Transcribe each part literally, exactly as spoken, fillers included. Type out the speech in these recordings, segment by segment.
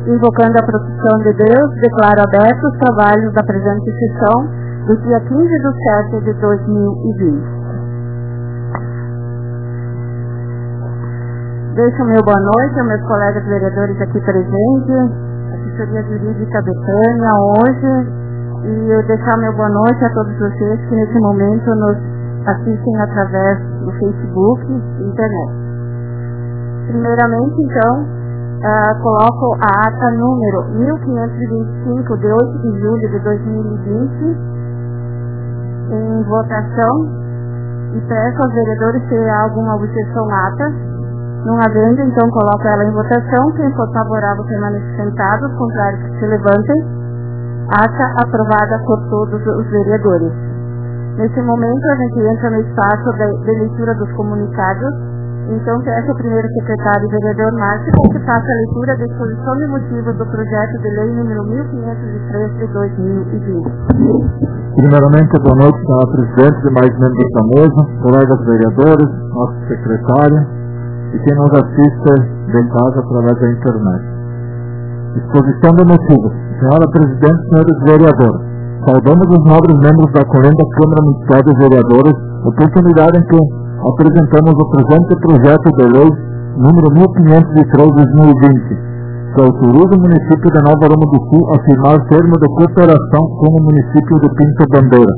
Invocando a proteção de Deus, declaro abertos os trabalhos da presente sessão do dia quinze de setembro de dois mil e vinte. Deixo o meu boa noite aos meus colegas vereadores aqui presentes, assessoria jurídica Betânia hoje, e eu deixar meu boa noite a todos vocês que nesse momento nos assistem através do Facebook e internet. Primeiramente, então, uh, coloco a ata número mil quinhentos e vinte e cinco, de oito de julho de dois mil e vinte, em votação, e peço aos vereadores se há alguma objeção à ata. Não havendo, então coloco ela em votação. Quem for favorável permaneça sentado, os contrários que se levantem. Ata aprovada por todos os vereadores. Nesse momento a gente entra no espaço de, de leitura dos comunicados. Então peço ao primeiro secretário, vereador Márcio, que faça a leitura da exposição de motivos do projeto de lei número mil quinhentos e três de dois mil e vinte. Primeiramente, boa noite, senhora Presidente, demais membros da mesa, colegas vereadores, nosso secretário e quem nos assiste de casa através da internet. Exposição de motivos. Senhora Presidente, senhores vereadores, saudamos os nobres membros da Colenda Câmara Municipal de Vereadores, oportunidade em que apresentamos o presente projeto de lei número mil quinhentos e três de dois mil e vinte, que autoriza o município de Nova Aroma do Sul a firmar termo de cooperação com o município de Pinto Bandeira.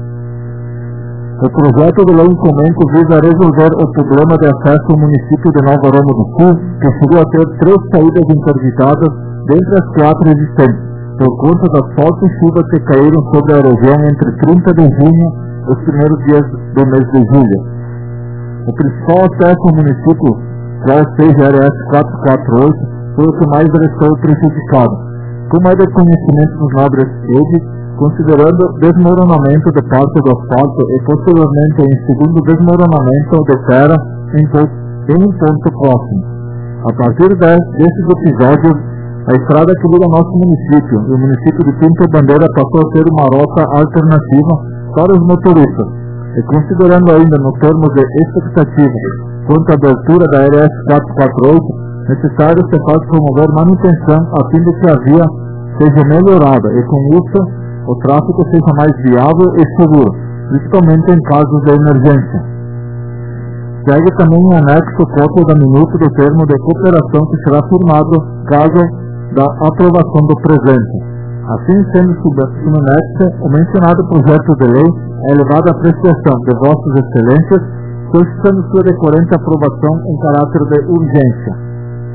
O projeto de lei em comento visa resolver o problema de acesso ao município de Nova Aroma do Sul, que chegou a ter três saídas interditadas dentre as quatro existentes, por conta das fortes chuvas que caíram sobre a região entre trinta de junho e os primeiros dias do mês de julho. O principal acesso ao município, qual seja a R S quatrocentos e quarenta e oito, foi o que mais restou prejudicado. Como é de conhecimento dos nobres redes, considerando desmoronamento de parte do asfalto e posteriormente em segundo desmoronamento de terra em, em um ponto próximo. A partir de, desses episódios, a estrada que liga nosso município e o município de Pinto Bandeira passou a ser uma rota alternativa para os motoristas. E considerando ainda no termo de expectativa quanto à abertura da R S quatrocentos e quarenta e oito, necessário se faz promover manutenção a fim de que a via seja melhorada e com isso o tráfego seja mais viável e seguro, principalmente em casos de emergência. Segue também em anexo cópia da minuta do termo de cooperação que será firmado caso da aprovação do presente. Assim sendo submexe, o mencionado projeto de lei é elevado à apreciação de vossas excelências, solicitando sua decorrente aprovação em caráter de urgência.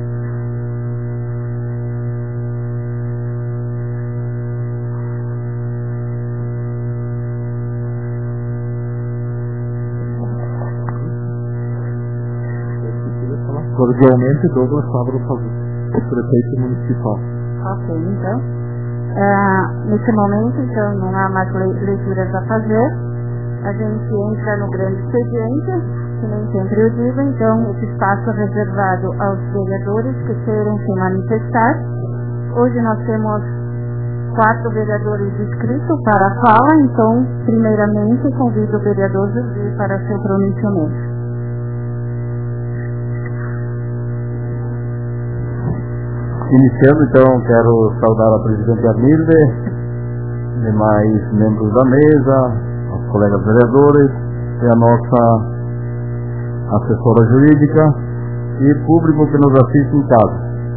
Cordialmente, Douglas Fábio, prefeito municipal. Ok, então. Uh, nesse momento, então, não há mais le leituras a fazer. A gente entra no grande expediente, que nem sempre eu digo, então, esse espaço é reservado aos vereadores que queiram se manifestar. Hoje nós temos quatro vereadores inscritos para a fala, então, primeiramente, convido o vereador José para seu pronunciamento. Iniciando, então, quero saudar a presidente Armilde, demais membros da mesa, os colegas vereadores e a nossa assessora jurídica e público que nos assiste em casa.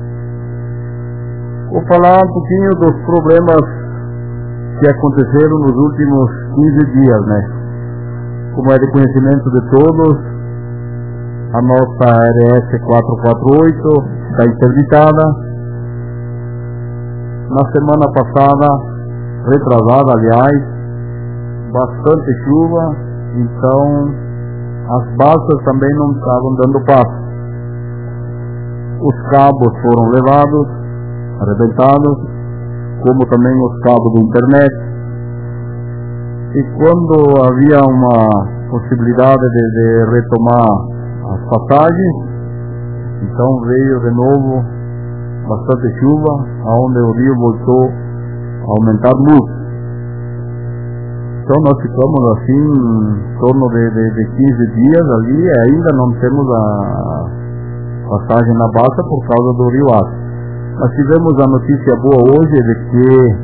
Vou falar um pouquinho dos problemas que aconteceram nos últimos quinze dias, né? Como é de conhecimento de todos, a nossa R S quatrocentos e quarenta e oito está interditada. Na semana passada, retrasada aliás, bastante chuva, então as balsas também não estavam dando passo. Os cabos foram levados, arrebentados, como também os cabos da internet. E quando havia uma possibilidade de, de retomar as passagens, então veio de novo bastante chuva, onde o rio voltou a aumentar muito. Então nós ficamos assim em torno de, de, de quinze dias ali e ainda não temos a passagem na balsa por causa do rio Aço. Nós tivemos a notícia boa hoje de que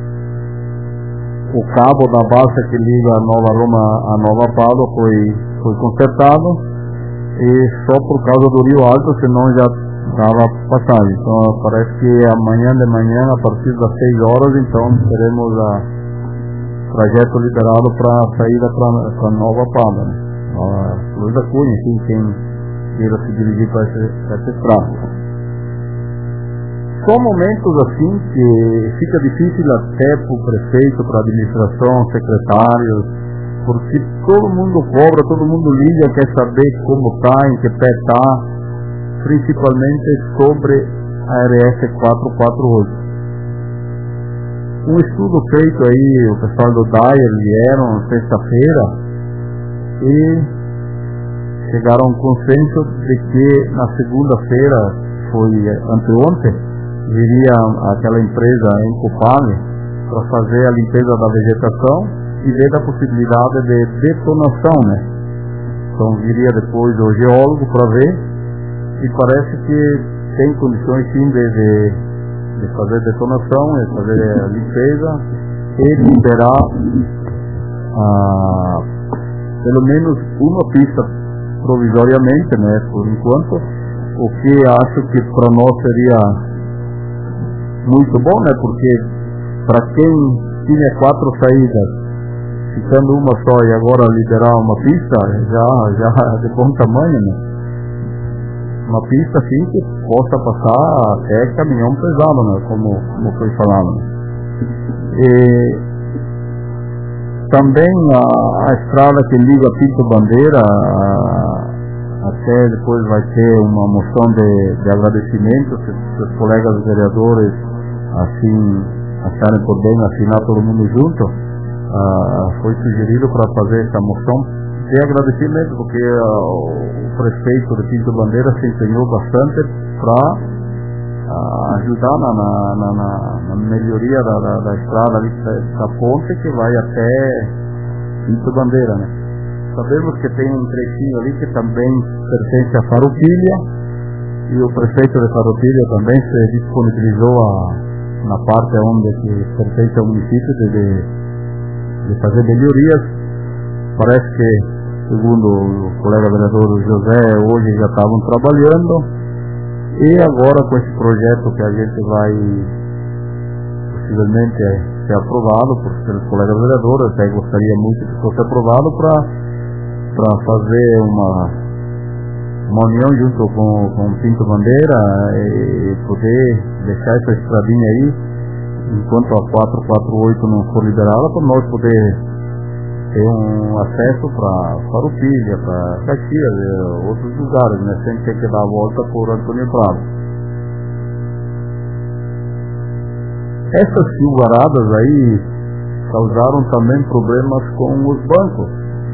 o cabo da balsa que liga a Nova Roma a Nova Pádua foi, foi consertado, e só por causa do Rio Alto, senão já estava passando. Então parece que amanhã de manhã, a partir das seis horas, então teremos o trajeto liberado para a saída para a Nova Pádua, né? A Luiz da Cunha, enfim, quem queira se dirigir para essa estrada. São momentos assim que fica difícil até para o prefeito, para a administração, secretários, porque todo mundo cobra, todo mundo liga, quer saber como está, em que pé está, principalmente sobre a R S quatrocentos e quarenta e oito. Um estudo feito aí, o pessoal do D A I R vieram sexta-feira e chegaram a um consenso de que na segunda-feira, foi anteontem, viria aquela empresa em Copale para fazer a limpeza da vegetação e ver a possibilidade de detonação, né? Então viria depois o geólogo para ver, e parece que tem condições sim de, de, de fazer detonação e fazer a limpeza e liberar ah, pelo menos uma pista provisoriamente, né? Por enquanto, o que acho que para nós seria muito bom, né? Porque para quem tinha quatro saídas, ficando uma só e agora liberar uma pista, já, já de bom tamanho, né? Uma pista assim que possa passar até caminhão pesado, né? Como, como foi falado, né? E também a, a estrada que liga Pinto Bandeira, a, até depois vai ter uma moção de, de agradecimento, se, se os colegas vereadores assim acharem por bem assinar todo mundo junto, uh, foi sugerido para fazer essa moção de agradecimento, porque uh, o prefeito de Pinto Bandeira se empenhou bastante para uh, ajudar na, na, na, na, na melhoria da, da, da estrada ali, da ponte que vai até Pinto Bandeira, né? Sabemos que tem um trechinho ali que também pertence a Farroupilha, e o prefeito de Farroupilha também se disponibilizou a na parte onde que pertence ao município de, de, de fazer melhorias. Parece que, segundo o colega vereador José, hoje já estavam trabalhando, e agora com esse projeto que a gente vai possivelmente ser aprovado por pelos colegas vereadores, até gostaria muito que fosse aprovado para para fazer uma uma união junto com, com Pinto Bandeira e poder deixar essa estradinha aí, enquanto a quatrocentos e quarenta e oito não for liberada, para nós poder ter um acesso para Farroupilha, para Caxias e outros lugares, né? Sem ter que dar a volta por Antônio Prado. Essas chuvaradas aí causaram também problemas com os bancos,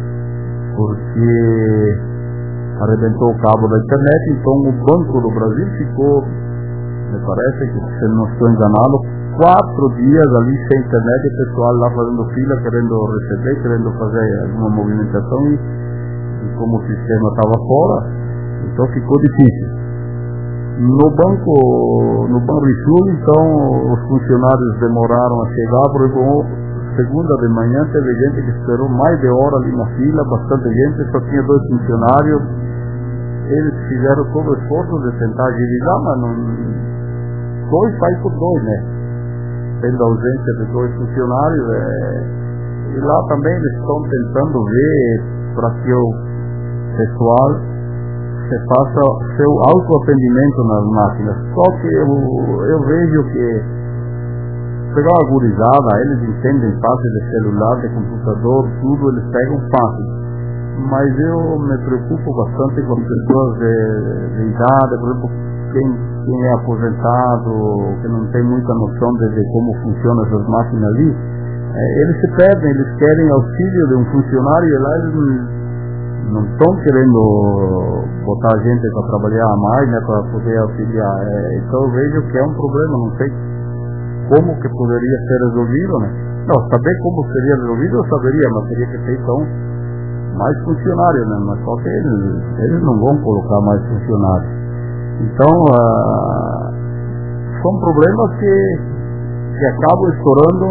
porque arrebentou o cabo da internet, então o Banco do Brasil ficou, me parece que, se não estou enganado, quatro dias ali sem internet, e o pessoal lá fazendo fila, querendo receber, querendo fazer alguma movimentação, e, e como o sistema estava fora, então ficou difícil. No banco, no Banrisul, então, os funcionários demoraram a chegar, porque segunda de manhã teve gente que esperou mais de hora ali na fila, bastante gente, só tinha dois funcionários. Eles fizeram todo o esforço de tentar agilizar, mas não, dois sai por dois, né? Tendo a ausência de dois funcionários, é, e lá também eles estão tentando ver para que o pessoal se faça seu autoatendimento nas máquinas. Só que eu, eu vejo que pegar uma gurizada, eles entendem fácil de celular, de computador, tudo, eles pegam fácil. Mas eu me preocupo bastante com as pessoas de, de idade, por exemplo, quem, quem é aposentado, que não tem muita noção de, de como funcionam essas máquinas ali, é, eles se perdem, eles querem auxílio de um funcionário, e lá eles não estão querendo botar gente para trabalhar mais, né, para poder auxiliar. É, então eu vejo que é um problema, não sei como que poderia ser resolvido, né? Não, saber como seria resolvido eu saberia, mas teria que ter então mais funcionários, né? Mas só que eles, eles não vão colocar mais funcionários. Então, ah, são são problemas que, que acabam estourando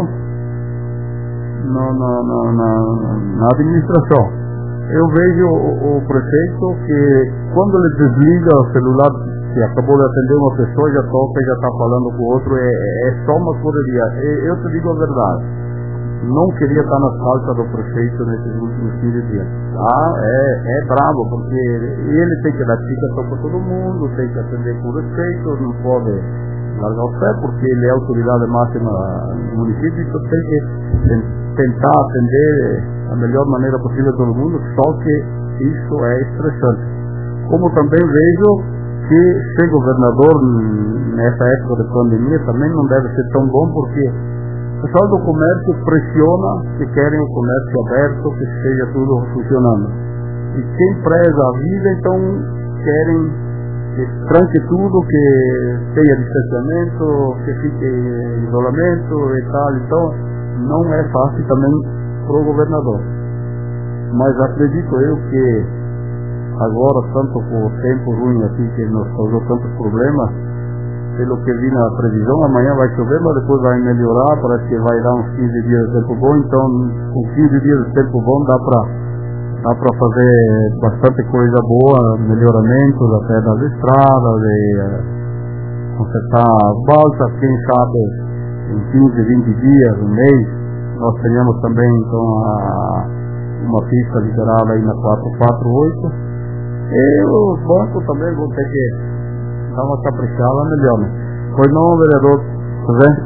na, na, na, na, na administração. Eu vejo o, o prefeito que quando ele desliga o celular, que acabou de atender uma pessoa, já toca e já está falando com o outro, é, é só uma correria. Eu te digo a verdade, não queria estar nas calças do prefeito nesses últimos quinze dias. Ah, é, é bravo, porque ele tem que dar explicação para todo mundo, tem que atender com respeito, não pode largar o pé, porque ele é a autoridade máxima no município, então tem que tentar atender da melhor maneira possível todo mundo, só que isso é estressante. Como também vejo que ser governador nessa época de pandemia também não deve ser tão bom, porque o pessoal do comércio pressiona que querem o comércio aberto, que esteja tudo funcionando. E quem preza a vida, então querem que tranque tudo, que tenha distanciamento, que fique em isolamento e tal. Então não é fácil também para o governador. Mas acredito eu que agora, tanto com o tempo ruim aqui, que nos causou tantos problemas, pelo que vi na previsão, amanhã vai chover, mas depois vai melhorar, parece que vai dar uns quinze dias de tempo bom, então com quinze dias de tempo bom dá para dá para fazer bastante coisa boa, melhoramentos até das estradas, e uh, consertar as balsas, quem sabe em quinze, vinte dias, um mês, nós tenhamos também então a, uma pista liberada aí na quatrocentos e quarenta e oito, e os bancos também vão ter que dar uma caprichada melhor, né? Pois não, vereador José?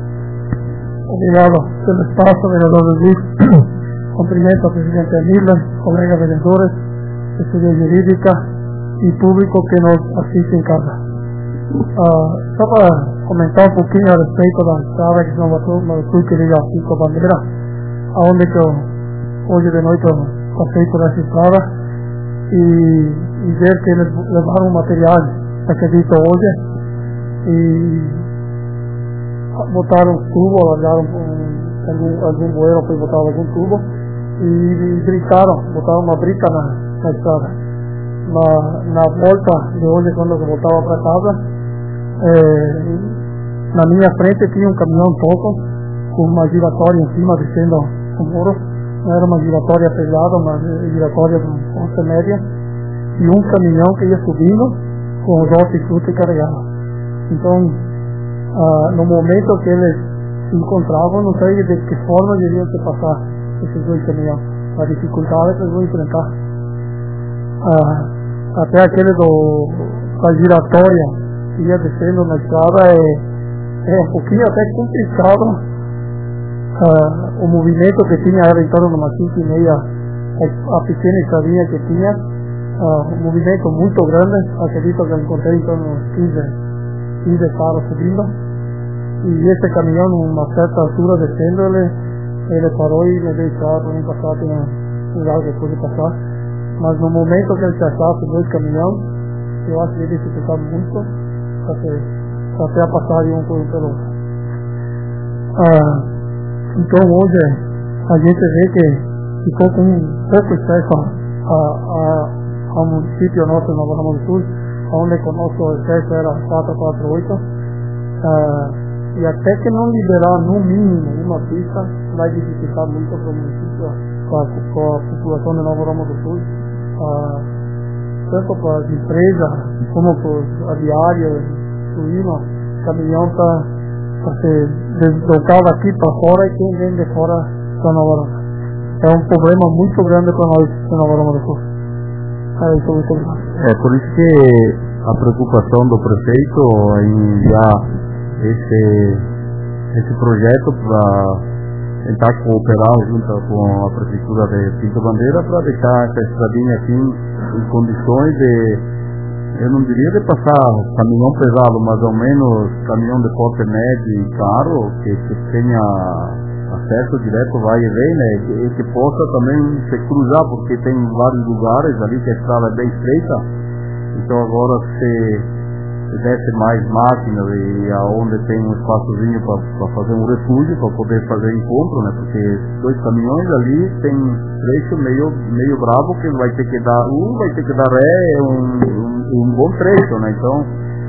Obrigado pelo espaço, vereador Luiz. Cumprimento ao presidente Emília, colegas vereadores, estudia jurídica e público que nos assiste em casa. Uh, só para comentar um pouquinho a respeito da estrada que São Bartolomeu do Sul, que liga a Cinco Bandeiras, aonde que eu, hoje de noite eu passei por essa estrada e, e ver que eles levaram material, acredito hoje, e botaram tubo, largaram um, algum, algum bueiro, foi botar algum tubo, e, e brincaram, botaram uma brica na, na estrada. Na, na volta de hoje, quando eu voltava para casa, é, na minha frente tinha um caminhão toco com uma giratória em cima descendo o muro. Não era uma giratória pesada, uma giratória de força média, e um caminhão que ia subindo com os hortifruti carregados. Então, ah, no momento que eles se encontravam, não sei de que forma deveriam se passar esses dois caminhões, a dificuldade que eles vão enfrentar. Ah, até aquele do, da giratória que ia descendo na estrada é, é um pouquinho até complicado. Ah, o movimento que tinha era em torno de umas cinco e meia, a, a pequena estradinha que tinha, ah, um movimento muito grande, acredito que eu encontrei em torno de uns quinze carros subindo, e esse caminhão, numa certa altura descendo, ele, ele parou e me deixou para mim passar, tinha um lugar que pude passar, mas no momento que ele se achasse dois caminhões, eu acho que ele dificultava muito para até passar um por um pelo outro. Ah, Então hoje a gente vê que ficou com um pouco excesso a, a, ao município nosso de Nova Roma do Sul, onde o nosso excesso era quatrocentos e quarenta e oito, uh, e até que não liberar no mínimo uma pista, vai dificultar muito para o município, com a, com a população de Nova Roma do Sul, uh, tanto para as empresas como para os aviários, suínos, caminhão para ser deslocado aqui para fora, e quem vem de fora para Nova Roma. É um problema muito grande para nós de Nova Roma do Sul. É isso, muito obrigado. É por isso que a preocupação do prefeito em enviar esse, esse projeto para tentar cooperar junto com a prefeitura de Cinco Bandeiras para deixar essa estradinha assim em condições de, eu não diria de passar caminhão pesado, mas ao menos caminhão de porte médio e carro, que, que tenha acesso direto, vai e vem, né? E que possa também se cruzar, porque tem vários lugares ali que a estrada é bem estreita. Então agora se, se desse mais máquinas e aonde tem um espaçozinho para fazer um refúgio, para poder fazer encontro, né? Porque dois caminhões ali tem trecho meio, meio bravo, que vai ter que dar, um vai ter que dar ré, um, um, um bom trecho, né? Então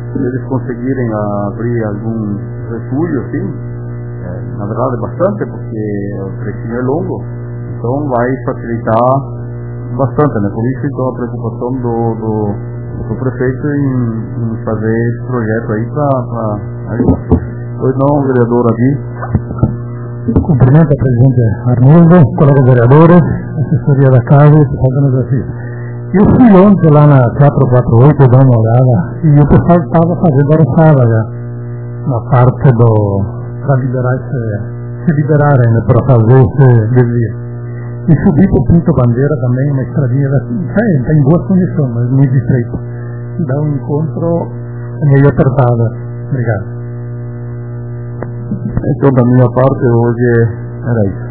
se eles conseguirem abrir algum refúgio, assim, é, na verdade bastante, porque o trechinho é longo, então vai facilitar bastante, né? Por isso então a preocupação do, do, do prefeito em, em fazer esse projeto aí para ajudar. Pois não, vereador aqui. Cumprimento a presidente Arnoldo, colegas vereadores, assessoria da casa e pessoal que nos assiste. Eu fui ontem lá na quatrocentos e quarenta e oito dar uma olhada e o pessoal estava fazendo a roçada já, na parte do para liberar esse, se liberarem, né, para fazer esse desvio. E subi para o Pinto Bandeira também, uma estradinha assim, está em boas condições, mas muito estreita. Dá um encontro meio apertada. Obrigado. Então, da minha parte, hoje era isso.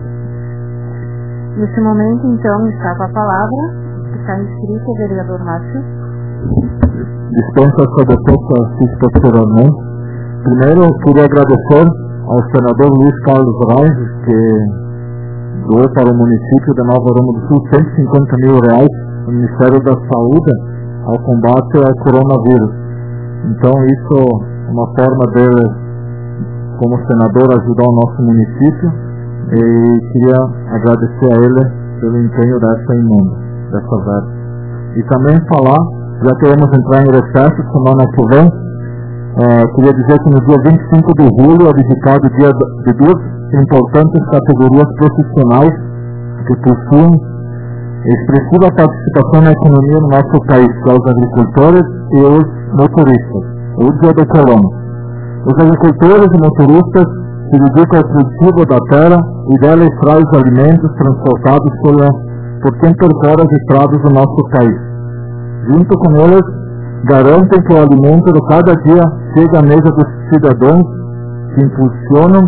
Nesse momento, então, está com a palavra, está inscrito o vereador Márcio. Dispensa essa defesa fiz posteriormente. Primeiro, eu queria agradecer ao senador Luiz Carlos Reis, que doou para o município de Nova Aroma do Sul cento e cinquenta mil reais no Ministério da Saúde ao combate ao coronavírus. Então, isso é uma forma dele, como senador, ajudar o nosso município, e queria agradecer a ele pelo empenho dessa emenda, dessa verba. E também falar, já que vamos entrar em recesso semana que vem, é, queria dizer que no dia vinte e cinco de julho é dedicado o dia de duas importantes categorias profissionais que possuem expressiva participação na economia no nosso país, que são os agricultores e os motoristas, o dia do colono. Os agricultores e motoristas se dedicam ao cultivo da terra e dela extrai os alimentos transportados por, por quem percorre as estradas do nosso país. Junto com eles, garantem que o alimento de cada dia chegue à mesa dos cidadãos que impulsionam,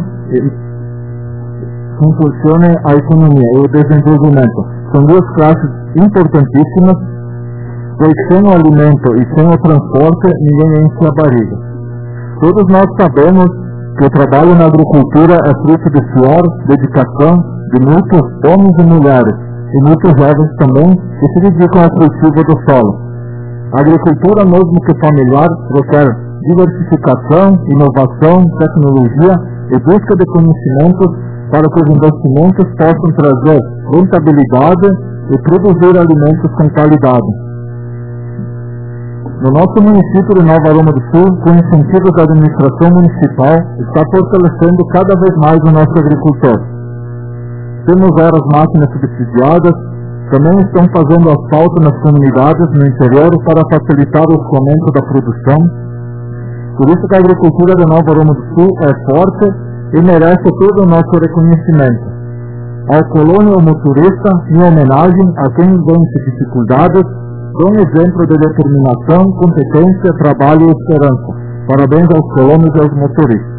que impulsionem a economia e o desenvolvimento. São duas classes importantíssimas, pois sem o alimento e sem o transporte, ninguém enche a barriga. Todos nós sabemos que o trabalho na agricultura é fruto de suor, dedicação de muitos homens e mulheres, e muitos jovens também, que se dedicam ao cultivo do solo. A agricultura, mesmo que familiar, requer diversificação, inovação, tecnologia e busca de conhecimentos para que os investimentos possam trazer rentabilidade e produzir alimentos com qualidade. No nosso município de Nova Aroma do Sul, com incentivos da administração municipal, está fortalecendo cada vez mais o nosso agricultor. Temos várias máquinas subsidiadas, também estão fazendo asfalto nas comunidades no interior para facilitar o escoamento da produção. Por isso que a agricultura de Nova Aroma do Sul é forte e merece todo o nosso reconhecimento. Ao colono e ao motorista, em homenagem a quem vence dificuldades, dou um exemplo de determinação, competência, trabalho e esperança. Parabéns aos colonos e aos motoristas.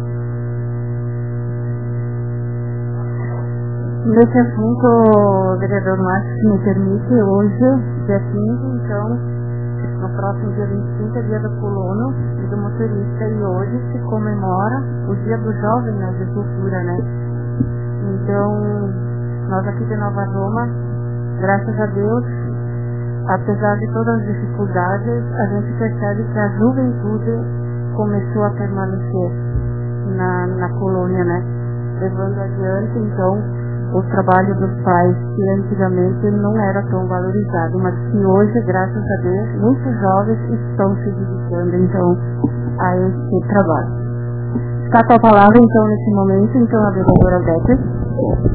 Nesse assunto, vereador Márcio, se me permite, hoje, dia quinze, então, no próximo dia vinte e cinco, é dia do colono e do motorista, e hoje se comemora o dia do jovem na agricultura, né? Então, nós aqui de Nova Roma, graças a Deus, apesar de todas as dificuldades, a gente percebe que a juventude começou a permanecer na, na colônia, né? Levando adiante, então, o trabalho dos pais, que antigamente não era tão valorizado, mas que hoje, graças a Deus, muitos jovens estão se dedicando, então, a esse trabalho. Está com a palavra, então, nesse momento, então, a vereadora Becker.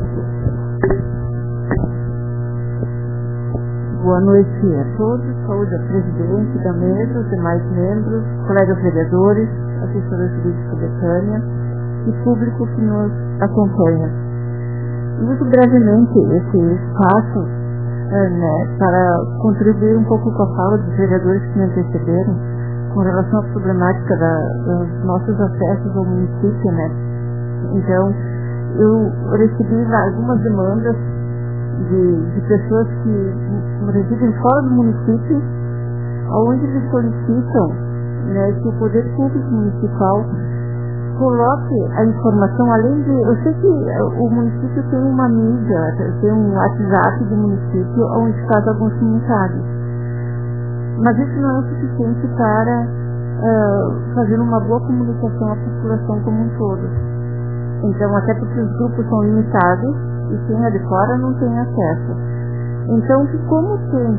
Boa noite a todos, saúde ao presidente da mesa, os demais membros, colegas vereadores, assessora jurídica Betânia e público que nos acompanha. Muito brevemente, esse espaço é, né, para contribuir um pouco com a fala dos vereadores que me antecederam com relação à problemática da, dos nossos acessos ao município, né? Então, eu recebi algumas demandas de, de pessoas que residem fora do município, onde eles solicitam, né, que o poder público municipal coloque a informação, além de... Eu sei que o município tem uma mídia, tem um WhatsApp do município onde faz alguns comentários, mas isso não é o suficiente para uh, fazer uma boa comunicação à população como um todo. Então, até porque os grupos são limitados e quem é de fora não tem acesso. Então, como tem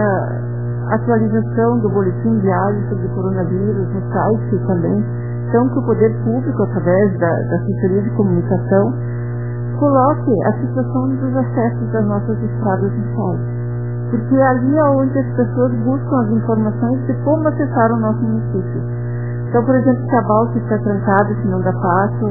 uh, atualização do boletim diário sobre o coronavírus no site também, então que o poder público, através da, da assessoria de comunicação, coloque a situação dos acessos das nossas estradas no site. Porque ali é onde as pessoas buscam as informações de como acessar o nosso município. Então, por exemplo, se a balsa está trancada, se não dá passo,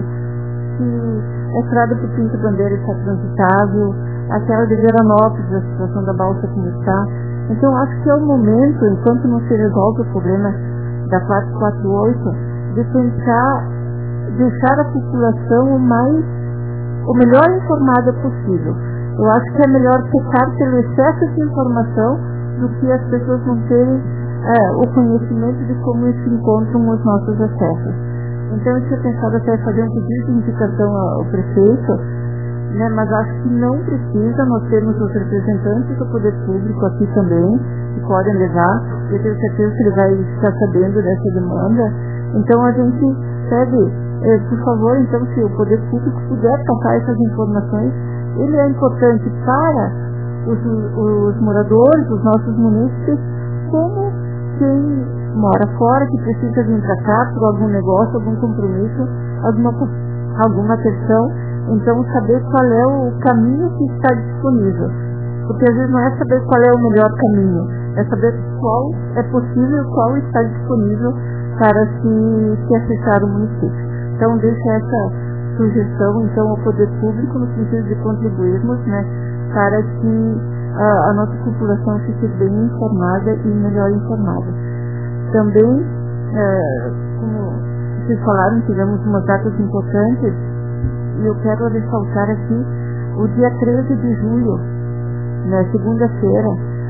se a estrada por Pinto Bandeira está transitável, aquela de Veranópolis, a situação da balsa como está. Então, acho que é o momento, enquanto não se resolve o problema da quatrocentos e quarenta e oito, de tentar deixar a população o mais, o melhor informada possível. Eu acho que é melhor pecar pelo excesso de informação do que as pessoas não terem é, o conhecimento de como se encontram os nossos acessos. Então eu tinha pensado até fazer um pedido de indicação ao prefeito, né, mas acho que não precisa. Nós temos os representantes do poder público aqui também, que podem levar. Eu tenho certeza que ele vai estar sabendo dessa demanda. Então a gente pede, eh, por favor, então, se o poder público puder passar essas informações, ele é importante para os, os moradores, os nossos munícipes, como quem mora fora, que precisa vir para cá por algum negócio, algum compromisso, alguma, alguma questão. Então, saber qual é o caminho que está disponível. Porque às vezes não é saber qual é o melhor caminho, é saber qual é possível, qual está disponível para se, se acessar o município. Então, deixa essa sugestão, então, ao poder público, no sentido de contribuirmos, né, para que a, a nossa população fique bem informada e melhor informada. Também, é, como vocês falaram, tivemos umas datas importantes, e eu quero ressaltar aqui o dia treze de julho, na segunda-feira,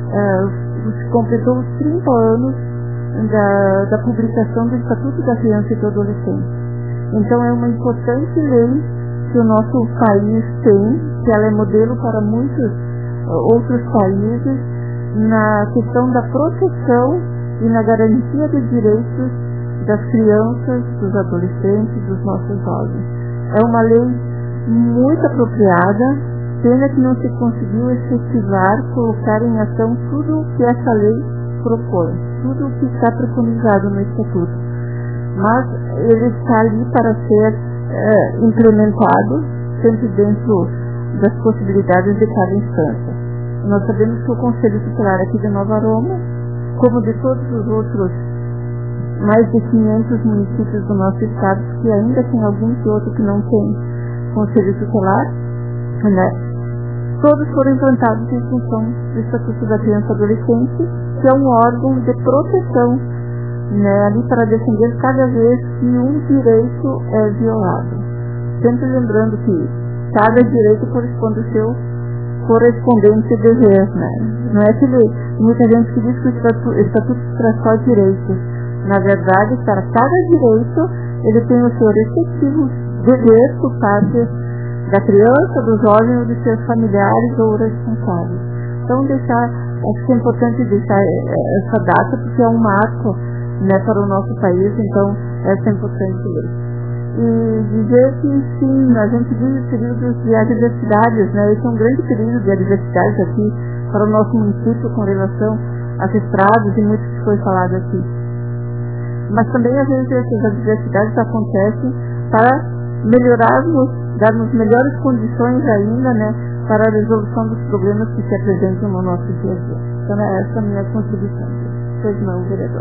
uh, completou os trinta anos da, da publicação do Estatuto da Criança e do Adolescente. Então é uma importante lei que o nosso país tem, que ela é modelo para muitos uh, outros países, na questão da proteção e na garantia dos direitos das crianças, dos adolescentes, dos nossos jovens. É uma lei muito apropriada. Pena que não se conseguiu efetivar, colocar em ação tudo o que essa lei propõe, tudo o que está preconizado no Estatuto. Mas ele está ali para ser é, implementado, sempre dentro das possibilidades de cada instância. Nós sabemos que o Conselho Tutelar aqui de Nova Aroma, como de todos os outros mais de quinhentos municípios do nosso estado, que ainda tem algum que outro que não tem Conselho Tutelar, né? Todos foram implantados em função do Estatuto da Criança e Adolescente, que é um órgão de proteção, né, ali para defender cada vez que um direito é violado. Sempre lembrando que cada direito corresponde ao seu correspondente dever, né? Não é que ele, muita gente que diz que o Estatuto, o estatuto traz só direitos. Na verdade, para cada direito, ele tem o seu respectivo dever por parte da criança, do jovem ou de seus familiares ou responsáveis. Então, deixar, acho que é importante deixar essa data, porque é um marco, né, para o nosso país, então essa é importante lei. E dizer que, sim, a gente vive períodos de adversidades, né, esse é um grande período de adversidades aqui para o nosso município com relação às estradas e muito que foi falado aqui. Mas também, às vezes, essas adversidades acontecem para melhorarmos, darmos melhores condições ainda, né, para a resolução dos problemas que se apresentam no nosso dia a dia. Então, essa é a minha contribuição. Pois não, vereador.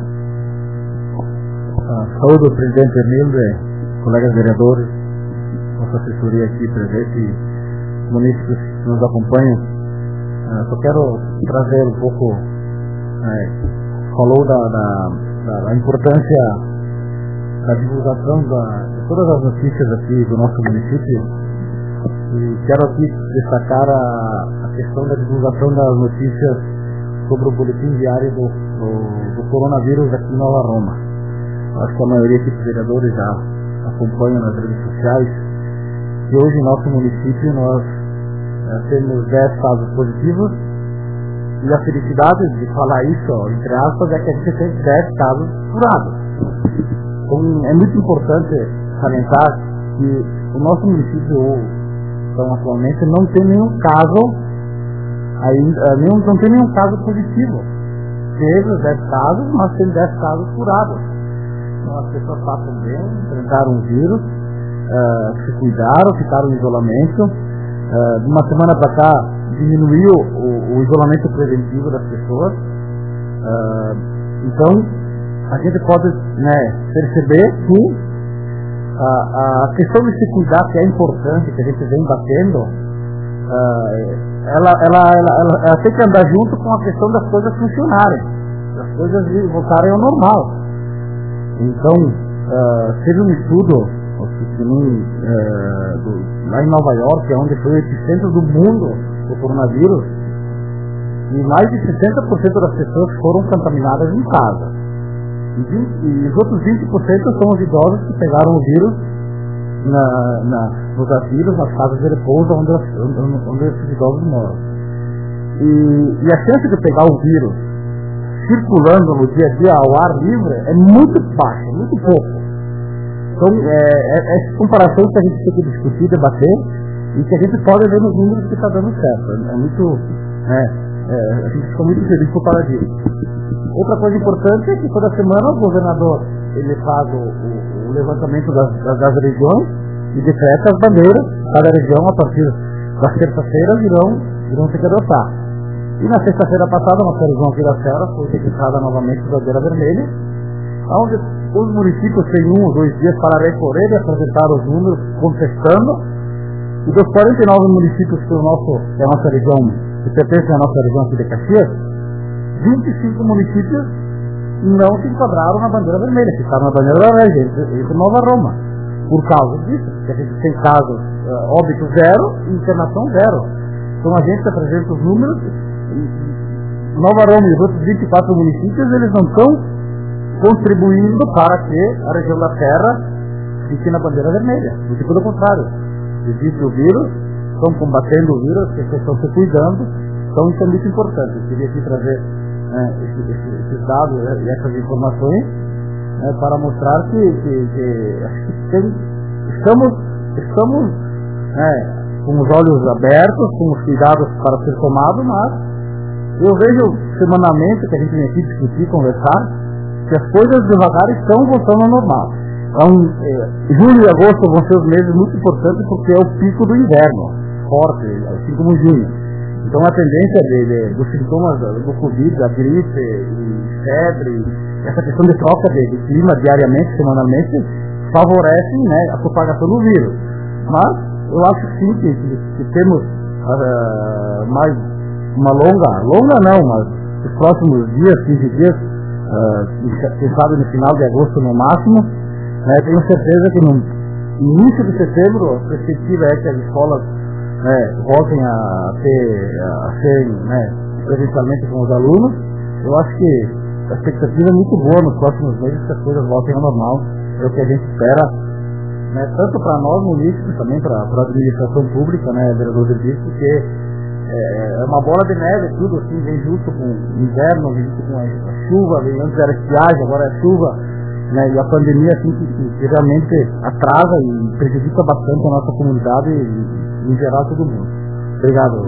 Ah, saúde ao presidente Emildo, colegas vereadores, nossa assessoria aqui presente e munícipes que nos acompanham. Ah, só quero trazer um pouco, é, falou da, da, da, da importância da divulgação da, de todas as notícias aqui do nosso município, e quero aqui destacar a, a questão da divulgação das notícias sobre o boletim diário do, do, do coronavírus aqui em Nova Roma. Acho que a maioria aqui dos vereadores já acompanham nas redes sociais, e hoje em nosso município nós é, temos dez casos positivos, e a felicidade de falar isso, ó, entre aspas, é que a gente tem dez casos curados. Então, é muito importante salientar que o nosso município, então, atualmente, não tem nenhum caso, ainda, nenhum, não tem nenhum caso positivo. Teve dez casos, mas tem dez casos curados. Então, as pessoas passam bem, enfrentaram o vírus, uh, se cuidaram, ficaram em isolamento. Uh, de uma semana para cá, diminuiu o, o isolamento preventivo das pessoas. Uh, então, a gente pode, né, perceber que a, a questão de se cuidar, que é importante, que a gente vem batendo, uh, ela, ela, ela, ela, ela tem que andar junto com a questão das coisas funcionarem, das coisas voltarem ao normal. Então, uh, teve um estudo que, uh, do, lá em Nova York, onde foi o epicentro do mundo do coronavírus, e mais de sessenta por cento das pessoas foram contaminadas em casa. E, vinte, e os outros vinte por cento são os idosos que pegaram o vírus na, na, nos asilos, nas casas de repouso, onde, onde, onde esses idosos moram. E, e a chance de pegar o vírus circulando no dia a dia ao ar livre é muito baixa, muito pouco. Então, é, é, é essa comparação que a gente tem que discutir, debater, e que a gente pode ver nos números que está dando certo. É muito, é, é, a gente fica muito feliz por causa disso. Outra coisa importante é que toda semana o governador ele faz o, o, o levantamento das, das, das regiões e decreta as bandeiras. Cada região, a partir das terça-feiras, irão, irão ter que adotar. E na sexta-feira passada, a nossa região aqui da Serra foi decretada novamente bandeira vermelha, onde os municípios têm um ou dois dias para recorrer, apresentar os números, contestando. E dos quarenta e nove municípios que, o nosso, que a nossa região, que pertence à nossa região aqui de Caxias, vinte e cinco municípios não se enquadraram na bandeira vermelha, ficaram na bandeira laranja, entre Nova Roma, por causa disso, que a gente tem casos, uh, óbito zero e internação zero. Então a gente apresenta os números, e Nova Roma e os outros vinte e quatro municípios, eles não estão contribuindo para que a região da Serra fique na bandeira vermelha, muito pelo contrário. Existe o vírus, estão combatendo o vírus, as pessoas estão se cuidando, então isso é muito importante. Eu queria aqui trazer né, esses, esses dados né, e essas informações né, para mostrar que, que, que tem, estamos, estamos né, com os olhos abertos, com os cuidados para ser tomados, mas eu vejo semanalmente que a gente vem aqui discutir, conversar, que as coisas devagar estão voltando ao normal. Então, eh, julho e agosto vão ser os meses muito importantes porque é o pico do inverno, forte, assim como junho. Então a tendência de, de, dos sintomas do Covid, da gripe, e febre, essa questão de troca de, de clima diariamente, semanalmente, favorece né, a propagação do vírus. Mas eu acho sim que, que, que temos uh, mais uma longa, longa não, mas os próximos dias, quinze dias, uh, quem sabe no final de agosto no máximo, né, tenho certeza que no início de setembro a perspectiva é que as escolas né, voltem a ter, a ser né, presencialmente com os alunos. Eu acho que a expectativa é muito boa nos próximos meses que as coisas voltem ao normal. É o que a gente espera, né, tanto para nós munícipes, também para a administração pública, né, vereador de Bispo, porque é, é uma bola de neve, tudo assim, vem junto com o inverno, vem junto com a, a chuva, vem, antes era estiagem, agora é chuva. Né, e a pandemia assim, que, que realmente atrasa e prejudica bastante a nossa comunidade e, e em geral todo mundo. Obrigado.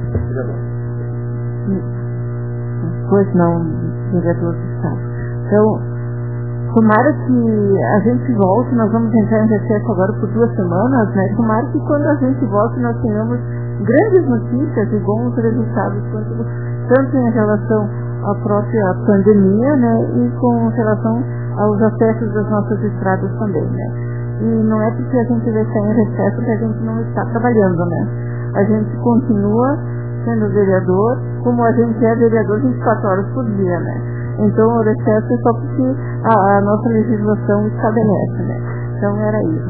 Pois não, vereador do Estado. Então, tomara que a gente volte, nós vamos entrar em recesso agora por duas semanas, né? Tomara que quando a gente volte nós tenhamos grandes notícias e bons resultados, tanto em relação à própria pandemia, né? E com relação aos acessos das nossas estradas também, né? E não é porque a gente vai estar em recesso que a gente não está trabalhando, né? A gente continua sendo vereador, como a gente é vereador vinte e quatro horas por dia, né? Então o recesso é só porque a, a nossa legislação estabelece, né? Então era isso.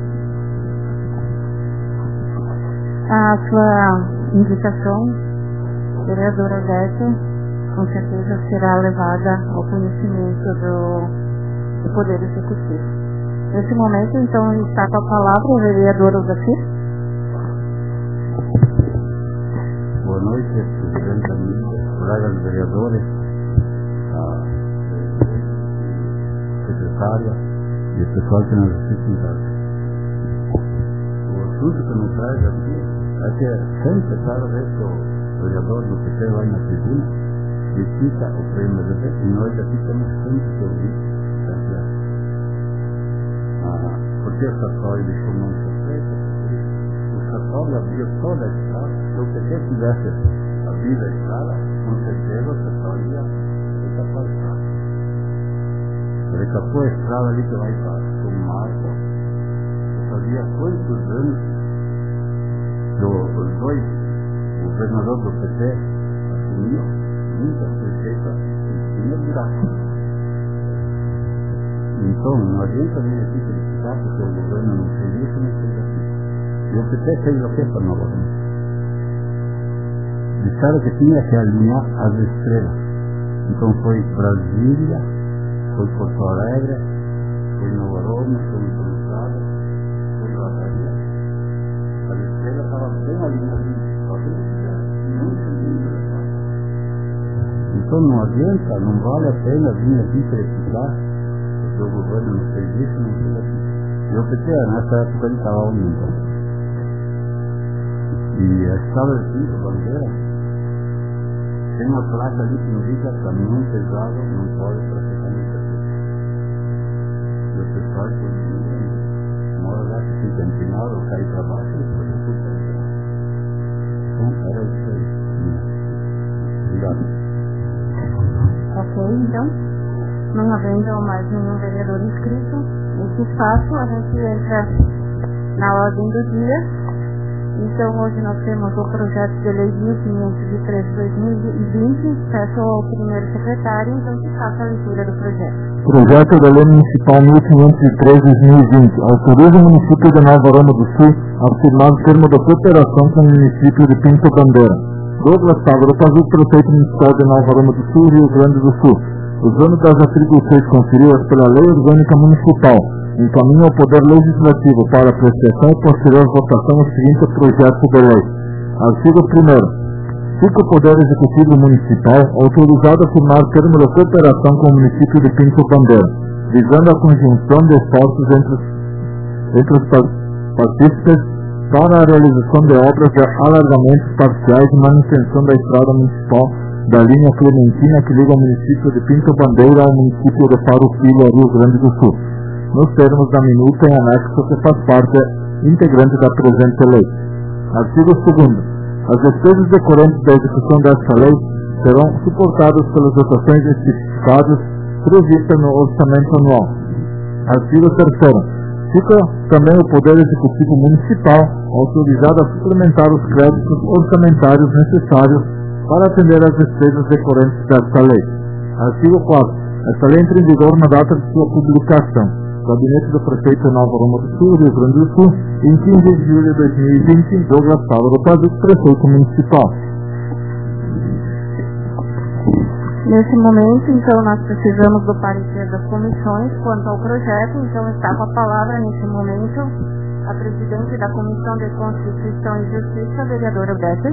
A sua indicação, vereadora Beta, com certeza será levada ao conhecimento do do Poder Executivo. Nesse momento, então, está com a palavra o vereador Odacir. Boa noite, presidente, amigos, colegas vereadores, a secretária e o pessoal que nos assiste em casa. O assunto que nos traz aqui é que sempre, cada vez que o vereador do P T vai na tribuna e cita o P M D B, e nós aqui temos sempre que ouvir essa. Ah, porque o Sartori deixou uma surpresa, o Sartori abriu toda a estrada, se o P T tivesse abrido a estrada, com certeza o Sartori ia recapar a estrada. Recapou a estrada ali que vai para o Marco, fazia quantos anos que os dois, o governador do P T assumiu, muitas prefeitas e tinha buraco. Então, não adianta vir aqui criticar porque o governo não fez isso, não fez aquilo. E o P T fez o que para Nova Roma? Disseram que tinha que alinhar as estrelas. Então foi Brasília, foi Porto Alegre, foi Nova Roma, foi Improvisada, foi Lavaria. As estrelas estavam bem alinhadinhas. Então não adianta, não vale a pena vir aqui criticar porque o governo não fez isso, não fez aquilo. E o P T nessa época ele estava unindo. E a estrada de Pinto Bandeira tem uma placa ali que indica caminhão pesado não pode traficar no P T. E o pessoal que mora lá que fica empinado ou cair para baixo e depois não fica empinado. Então era isso aí. Obrigado. Ok, então, não havendo mais nenhum vereador inscrito nesse espaço, a gente entra na ordem do dia. Então, hoje nós temos o projeto de lei mil quinhentos e três de dois mil e vinte. Peço ao primeiro secretário, então, que faça a leitura do projeto. Projeto da Lei Municipal mil quinhentos e três de dois mil e vinte. Autoriza o município de Nova Roma do Sul a firmar o termo de cooperação com o município de Pinto Bandeira. Douglas Távora Pazuto, prefeito municipal de Nova Roma do Sul, Rio Grande do Sul. Usando das atribuições conferidas pela Lei Orgânica Municipal, encaminha ao Poder Legislativo para apreciação e posterior votação o seguinte projeto de lei. Artigo primeiro. Fica o Poder Executivo Municipal autorizado a firmar termo de cooperação com o município de Pinto Bandeira, visando a conjunção de esforços entre os, entre os partícipes para a realização de obras de alargamentos parciais e manutenção da estrada municipal da linha Clementina que liga o município de Pinto Bandeira ao município de Farroupilha, Rio Grande do Sul, nos termos da minuta em anexo que faz parte integrante da presente lei. Artigo segundo. As despesas decorrentes da execução desta lei serão suportadas pelas dotações especificadas previstas no orçamento anual. Artigo terceiro. Fica também o Poder Executivo Municipal autorizado a suplementar os créditos orçamentários necessários para atender às despesas decorrentes desta lei. Artigo quarto. Esta lei entra em vigor na data de sua publicação. Gabinete do Prefeito de Nova Roma do Sul, Rio Grande do Sul, em quinze de julho de dois mil e vinte, Douglas Távora Pazuto, Prefeito Municipal. Nesse momento, então, nós precisamos do parecer das comissões quanto ao projeto. Então, está com a palavra, nesse momento, a presidente da Comissão de Constituição e Justiça, a vereadora Beta.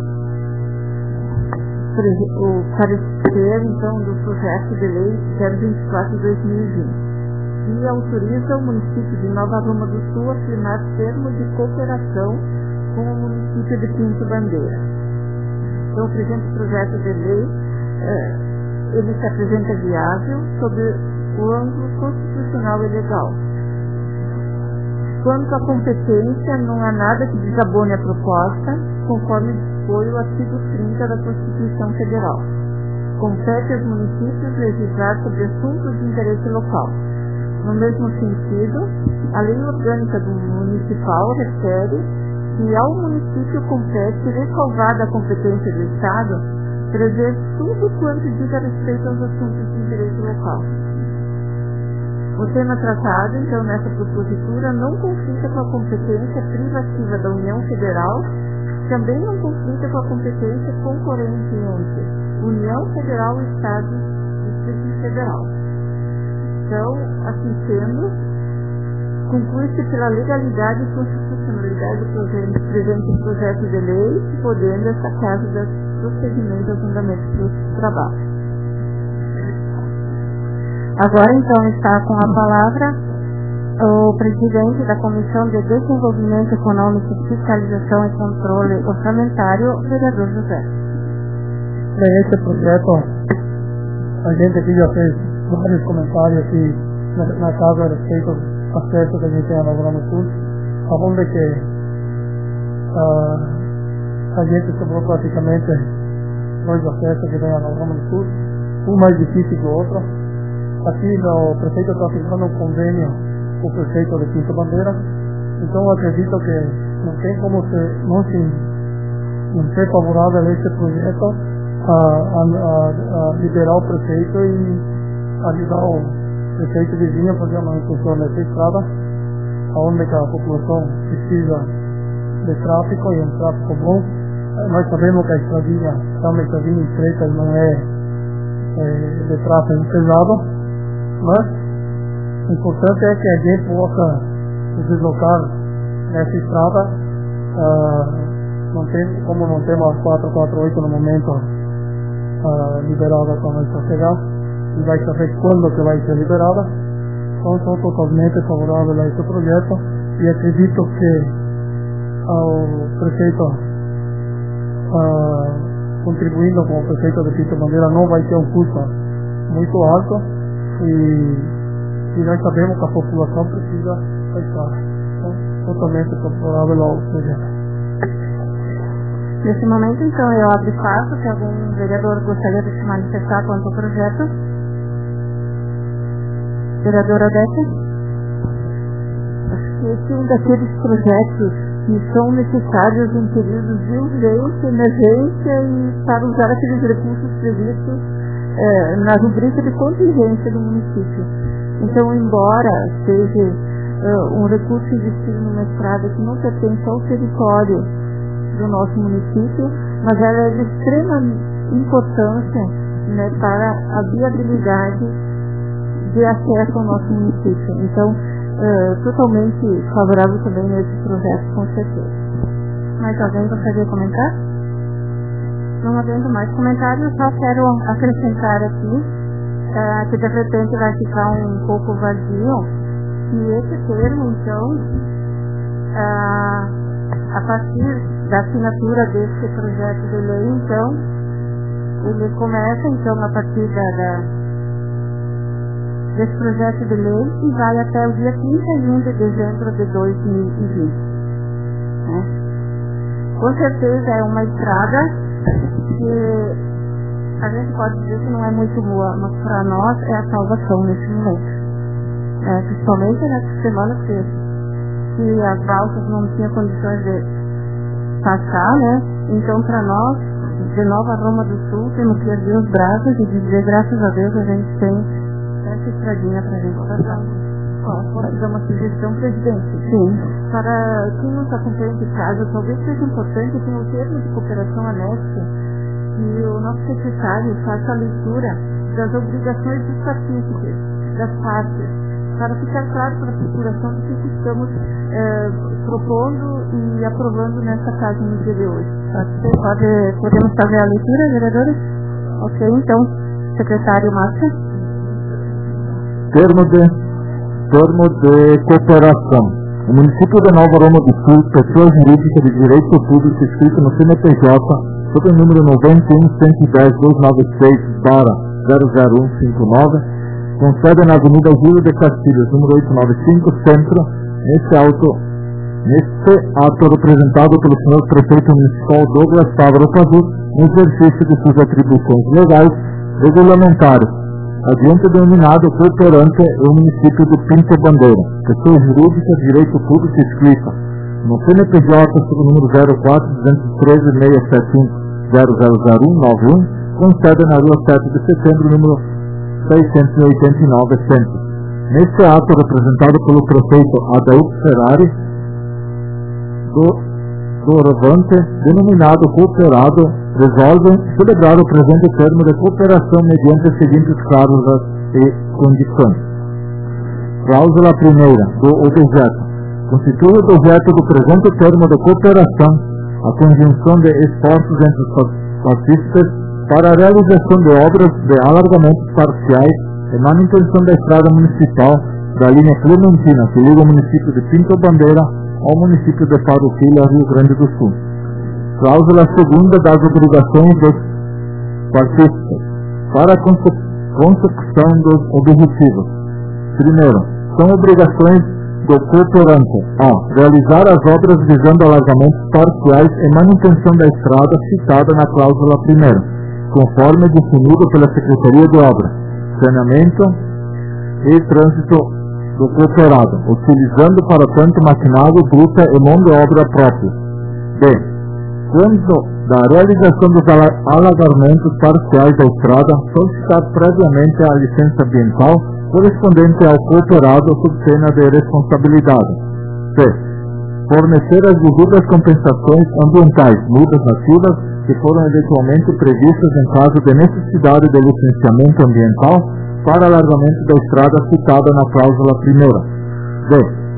O parecer, então, do projeto de lei zero vinte e quatro de dois mil e vinte. E autoriza o município de Nova Roma do Sul a firmar termo de cooperação com o município de Pinto Bandeira. Então, o presente projeto de lei, eh, ele se apresenta viável sob o ângulo constitucional e legal. Quanto à competência, não há nada que desabone a proposta, conforme dispõe o artigo trinta da Constituição Federal. Compete aos municípios legislar sobre assuntos de interesse local. No mesmo sentido, a Lei Orgânica do Municipal refere que ao município compete, ressalvada a competência do Estado, prever tudo quanto diz a respeito aos assuntos de interesse local. O tema tratado, então, nessa propositura não conflita com a competência privativa da União Federal, também não conflita com a competência concorrente entre União Federal, Estado e Distrito Federal. Então, assim sendo, conclui-se pela legalidade e constitucionalidade do presente projeto de lei, podendo essa casa dar prosseguimento ao fundamento do trabalho. Agora, então, está com a palavra o presidente da Comissão de Desenvolvimento Econômico, Fiscalização e Controle Orçamentário, vereador José. Bem, esse projeto, a gente aqui já fez vários comentários aqui na, na casa a respeito do acesso que a gente tem a Nova Grama do Sul, onde que uh, a gente sobrou praticamente dois acessos que vem a Nova Grama do Sul, um mais difícil que o outro. Aqui o prefeito está firmando um convênio com o prefeito de Pinto Bandeira, então eu acredito que não tem como ser, não, se, não ser favorável a esse projeto a, a, a, a liberar o prefeito e ajudar o prefeito vizinho a fazer a manutenção dessa estrada, onde a população precisa de tráfego e um tráfego bom. Nós sabemos que a estradinha é uma estradinha estreita e não é, é de tráfego pesado, mas o importante é que a gente possa se deslocar nessa estrada. Uh, não tem, como não temos as quatrocentos e quarenta e oito no momento uh, liberada para nós chegar, e vai saber quando que vai ser liberada, então sou totalmente favorável a esse projeto e acredito que o prefeito uh, contribuindo com o prefeito de Pinto Bandeira não vai ter um custo muito alto e, e nós sabemos que a população precisa pensar. Então, totalmente favorável ao projeto. Nesse momento, então, eu abro espaço se algum vereador gostaria de se manifestar quanto ao projeto. Vereadora Odete? Acho que esse é um daqueles projetos que são necessários em períodos de urgência, emergência e para usar aqueles recursos previstos eh, na rubrica de contingência do município. Então, embora seja uh, um recurso investido numa estrada que não pertence ao território do nosso município, mas ela é de extrema importância, né, para a viabilidade de acesso ao nosso município. Então, uh, totalmente favorável também nesse projeto, com certeza. Mais alguém gostaria de comentar? Não havendo mais comentários, só quero acrescentar aqui uh, que de repente vai ficar um pouco vazio, e esse termo, então, uh, a partir da assinatura desse projeto de lei, então, ele começa, então, a partir da, da, desse projeto de lei e vai até o dia trinta e um de dezembro de dois mil e vinte. Né? Com certeza é uma estrada que a gente pode dizer que não é muito boa, mas para nós é a salvação nesse momento. É, principalmente nessa semana que, que as balsas não tinham condições de passar, né? Então, para nós, de Nova Roma do Sul, temos que erguer os braços e dizer, graças a Deus, a gente tem essa estradinha para a gente passar. Posso dar uma sugestão, presidente? Sim. Para quem não está acompanhando esse caso, talvez seja importante ter um termo de cooperação anexo que o nosso secretário faça a leitura das obrigações dos partícipes, das partes, para ficar claro para a população do que estamos eh, propondo e aprovando nesta casa no dia de hoje. Pode, podemos fazer a leitura, vereadores? Ok, então, secretário Márcia. Termo de, termo de cooperação. O município de Nova Roma do Sul, pessoa jurídica de direito público escrita no C N P J, sob o número noventa e um, cento e dez, duzentos e noventa e seis, barra zero zero um cinco nove, com sede na Avenida Júlio de Castilhos, número oitocentos e noventa e cinco, Centro, neste auto, neste ato representado pelo senhor prefeito municipal Douglas Fávaro Pazur, no exercício de suas atribuições legais regulamentares, adiante denominado cooperante o município de Pinto Bandeira, pessoa jurídica de direito público escrita no C N P J sob o número zero quatro, duzentos e treze, seiscentos e setenta e um, zero zero zero um nove um, com sede na rua sete de setembro, número seiscentos e oitenta e nove, Centro. Neste ato, representado pelo prefeito Adailto Ferrari, do, do Rovante, denominado cooperado, resolve celebrar o presente termo de cooperação mediante as seguintes cláusulas e condições. Cláusula primeira do objeto. Constitui o objeto do presente termo de cooperação a conjunção de esforços entre os partícipes para a realização de obras de alargamentos parciais e manutenção da estrada municipal da linha Clementina, que liga o município de Pinto Bandeira ao município de Farroupilha, Rio Grande do Sul. Cláusula segunda das obrigações dos partícipes para a consecução dos objetivos. Primeiro, são obrigações do cooperante a realizar as obras visando alargamentos parciais e manutenção da estrada citada na cláusula primeira, conforme definido pela Secretaria de Obras, Saneamento e Trânsito do Cooperado, utilizando para tanto maquinário, bruta e mão de obra própria. B. Quando da realização dos alagamentos parciais da estrada, solicitar previamente a licença ambiental correspondente ao cooperado sob pena de responsabilidade. C. Fornecer as devidas compensações ambientais, mudas nativas, que foram eventualmente previstas em caso de necessidade de licenciamento ambiental para alargamento da estrada citada na cláusula primeira. D.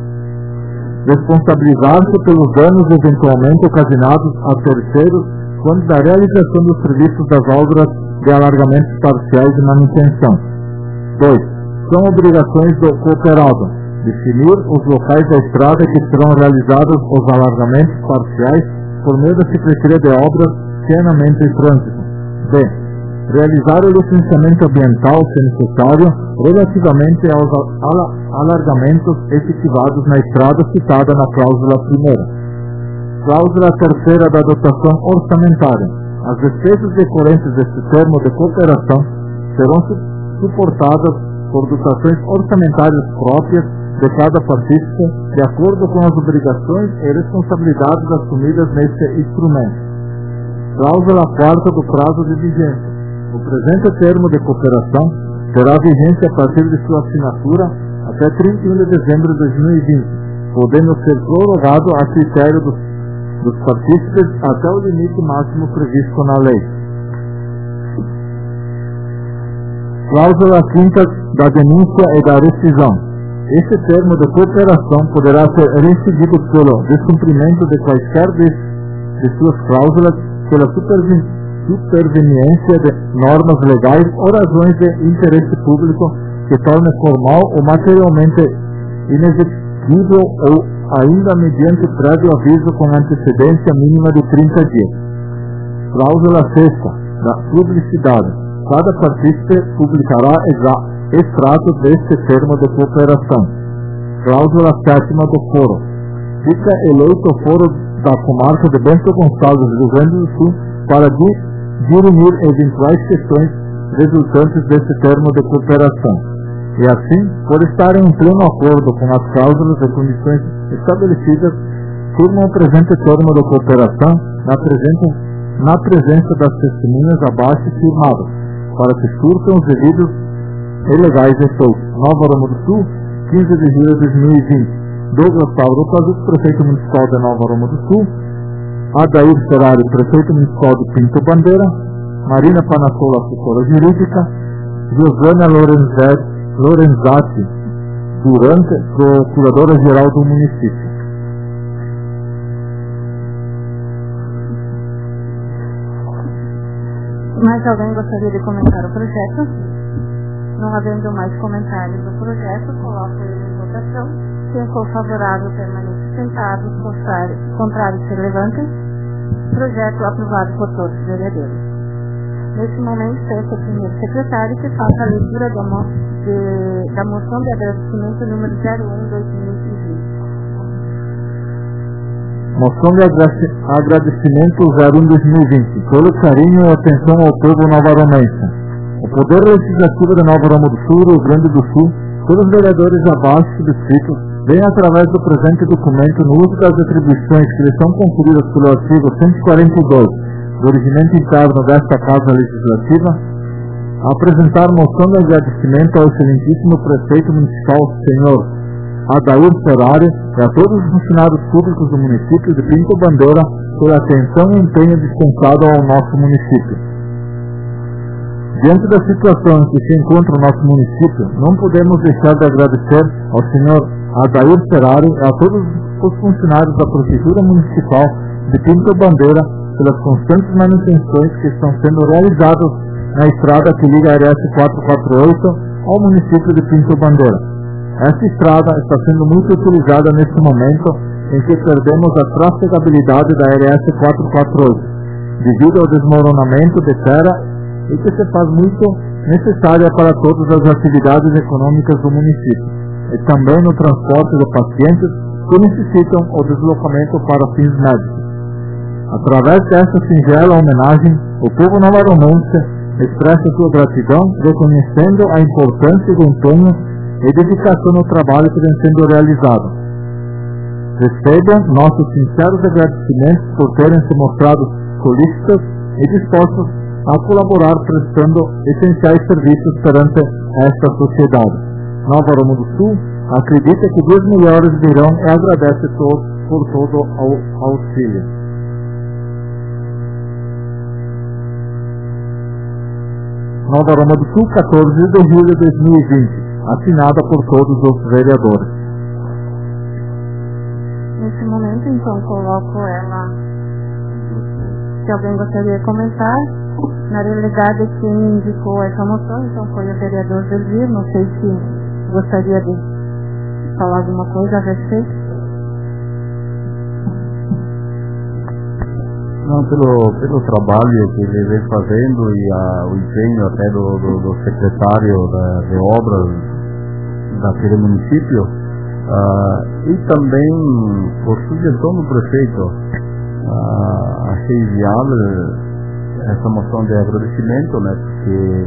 Responsabilizar-se pelos danos eventualmente ocasionados a terceiros quando da realização dos serviços das obras de alargamentos parciais e manutenção. dois. São obrigações do cooperado definir os locais da estrada que serão realizados os alargamentos parciais por meio da Secretaria de Obras, Saneamento e Trânsito. B. Realizar o licenciamento ambiental, se necessário, relativamente aos alargamentos efetivados na estrada citada na cláusula primeira. Cláusula terceira da dotação orçamentária. As despesas decorrentes deste termo de cooperação serão suportadas por dotações orçamentárias próprias de cada partícipe, de acordo com as obrigações e responsabilidades assumidas neste instrumento. Cláusula quarta do prazo de vigência. O presente termo de cooperação terá vigência a partir de sua assinatura até trinta e um de dezembro de dois mil e vinte, podendo ser prorrogado a critério dos, dos partícipes até o limite máximo previsto na lei. Cláusula quinta da denúncia e da rescisão. Este termo de cooperação poderá ser rescindido pelo descumprimento de quaisquer de, de suas cláusulas, pela supervi, superveniência de normas legais ou razões de interesse público que torne formal ou materialmente inexequível ou ainda mediante prévio aviso com antecedência mínima de trinta dias. Cláusula sexta da publicidade. Cada partícipe publicará extrato deste termo de cooperação. Cláusula sétima do foro. Fica eleito o foro da comarca de Bento Gonçalves, Rio Grande do Sul, para dirimir eventuais questões resultantes deste termo de cooperação. E assim, por estarem em pleno acordo com as cláusulas e condições estabelecidas, firmam o presente termo de cooperação na presença, na presença das testemunhas abaixo firmadas, para que surtam os devidos e legais efeitos. Nova Aroma do Sul, quinze de julho de dois mil e vinte. Douglas Paulo Pazuco, prefeito municipal de Nova Aroma do Sul. Adair Ferrari, prefeito municipal de Pinto Bandeira. Marina Panassola, assessora jurídica. Giovanna Lorenzati Durante, procuradora-geral do município. Mais alguém gostaria de comentar o projeto? Não havendo mais comentários do projeto, coloco ele em votação. Quem for favorável permanece sentado, contrário se levanta. Projeto aprovado por todos os vereadores. Neste momento, peço ao senhor secretário que faça a leitura da, mo de, da moção de agradecimento número zero um barra dois mil e vinte. Moção de agradecimento zero um barra dois mil e vinte. Pelo carinho e atenção ao povo novaromense. O Poder Legislativo de Nova Aroma do Sul, Rio Grande do Sul, pelos vereadores abaixo descritos, vem através do presente documento no uso das atribuições que lhes são conferidas pelo artigo cento e quarenta e dois do regimento interno desta Casa Legislativa, a apresentar moção de agradecimento ao excelentíssimo prefeito municipal, senhor Adair Ferrari, e a todos os funcionários públicos do município de Pinto Bandeira pela atenção e empenho dispensado ao nosso município. Diante da situação em que se encontra o nosso município, não podemos deixar de agradecer ao senhor Adair Ferrari e a todos os funcionários da Prefeitura Municipal de Pinto Bandeira pelas constantes manutenções que estão sendo realizadas na estrada que liga a R S quatrocentos e quarenta e oito ao município de Pinto Bandeira. Essa estrada está sendo muito utilizada neste momento em que perdemos a trafegabilidade da R S quatrocentos e quarenta e oito, devido ao desmoronamento de terra e que se faz muito necessária para todas as atividades econômicas do município, e também no transporte de pacientes que necessitam o deslocamento para fins médicos. Através desta singela homenagem, o povo novaromense expressa sua gratidão, reconhecendo a importância do empenho e dedicação no trabalho que vem sendo realizado. Recebam nossos sinceros agradecimentos por terem se mostrado solícitos e dispostos a colaborar prestando essenciais serviços perante esta sociedade. Nova Roma do Sul acredita que dias melhores virão e agradece todos por todo o auxílio. Nova Roma do Sul, quatorze de julho de dois mil e vinte, assinada por todos os vereadores. Nesse momento, então, coloco ela. Se alguém gostaria de comentar, na realidade, quem indicou essa moção, então, foi o vereador Delvir. Não sei se gostaria de falar alguma coisa a respeito. Não, pelo, pelo trabalho que ele vem fazendo e a, o empenho até do, do, do secretário da, de obras daquele município, uh, e também por sugestão do prefeito, uh, achei viável essa moção de agradecimento, né, porque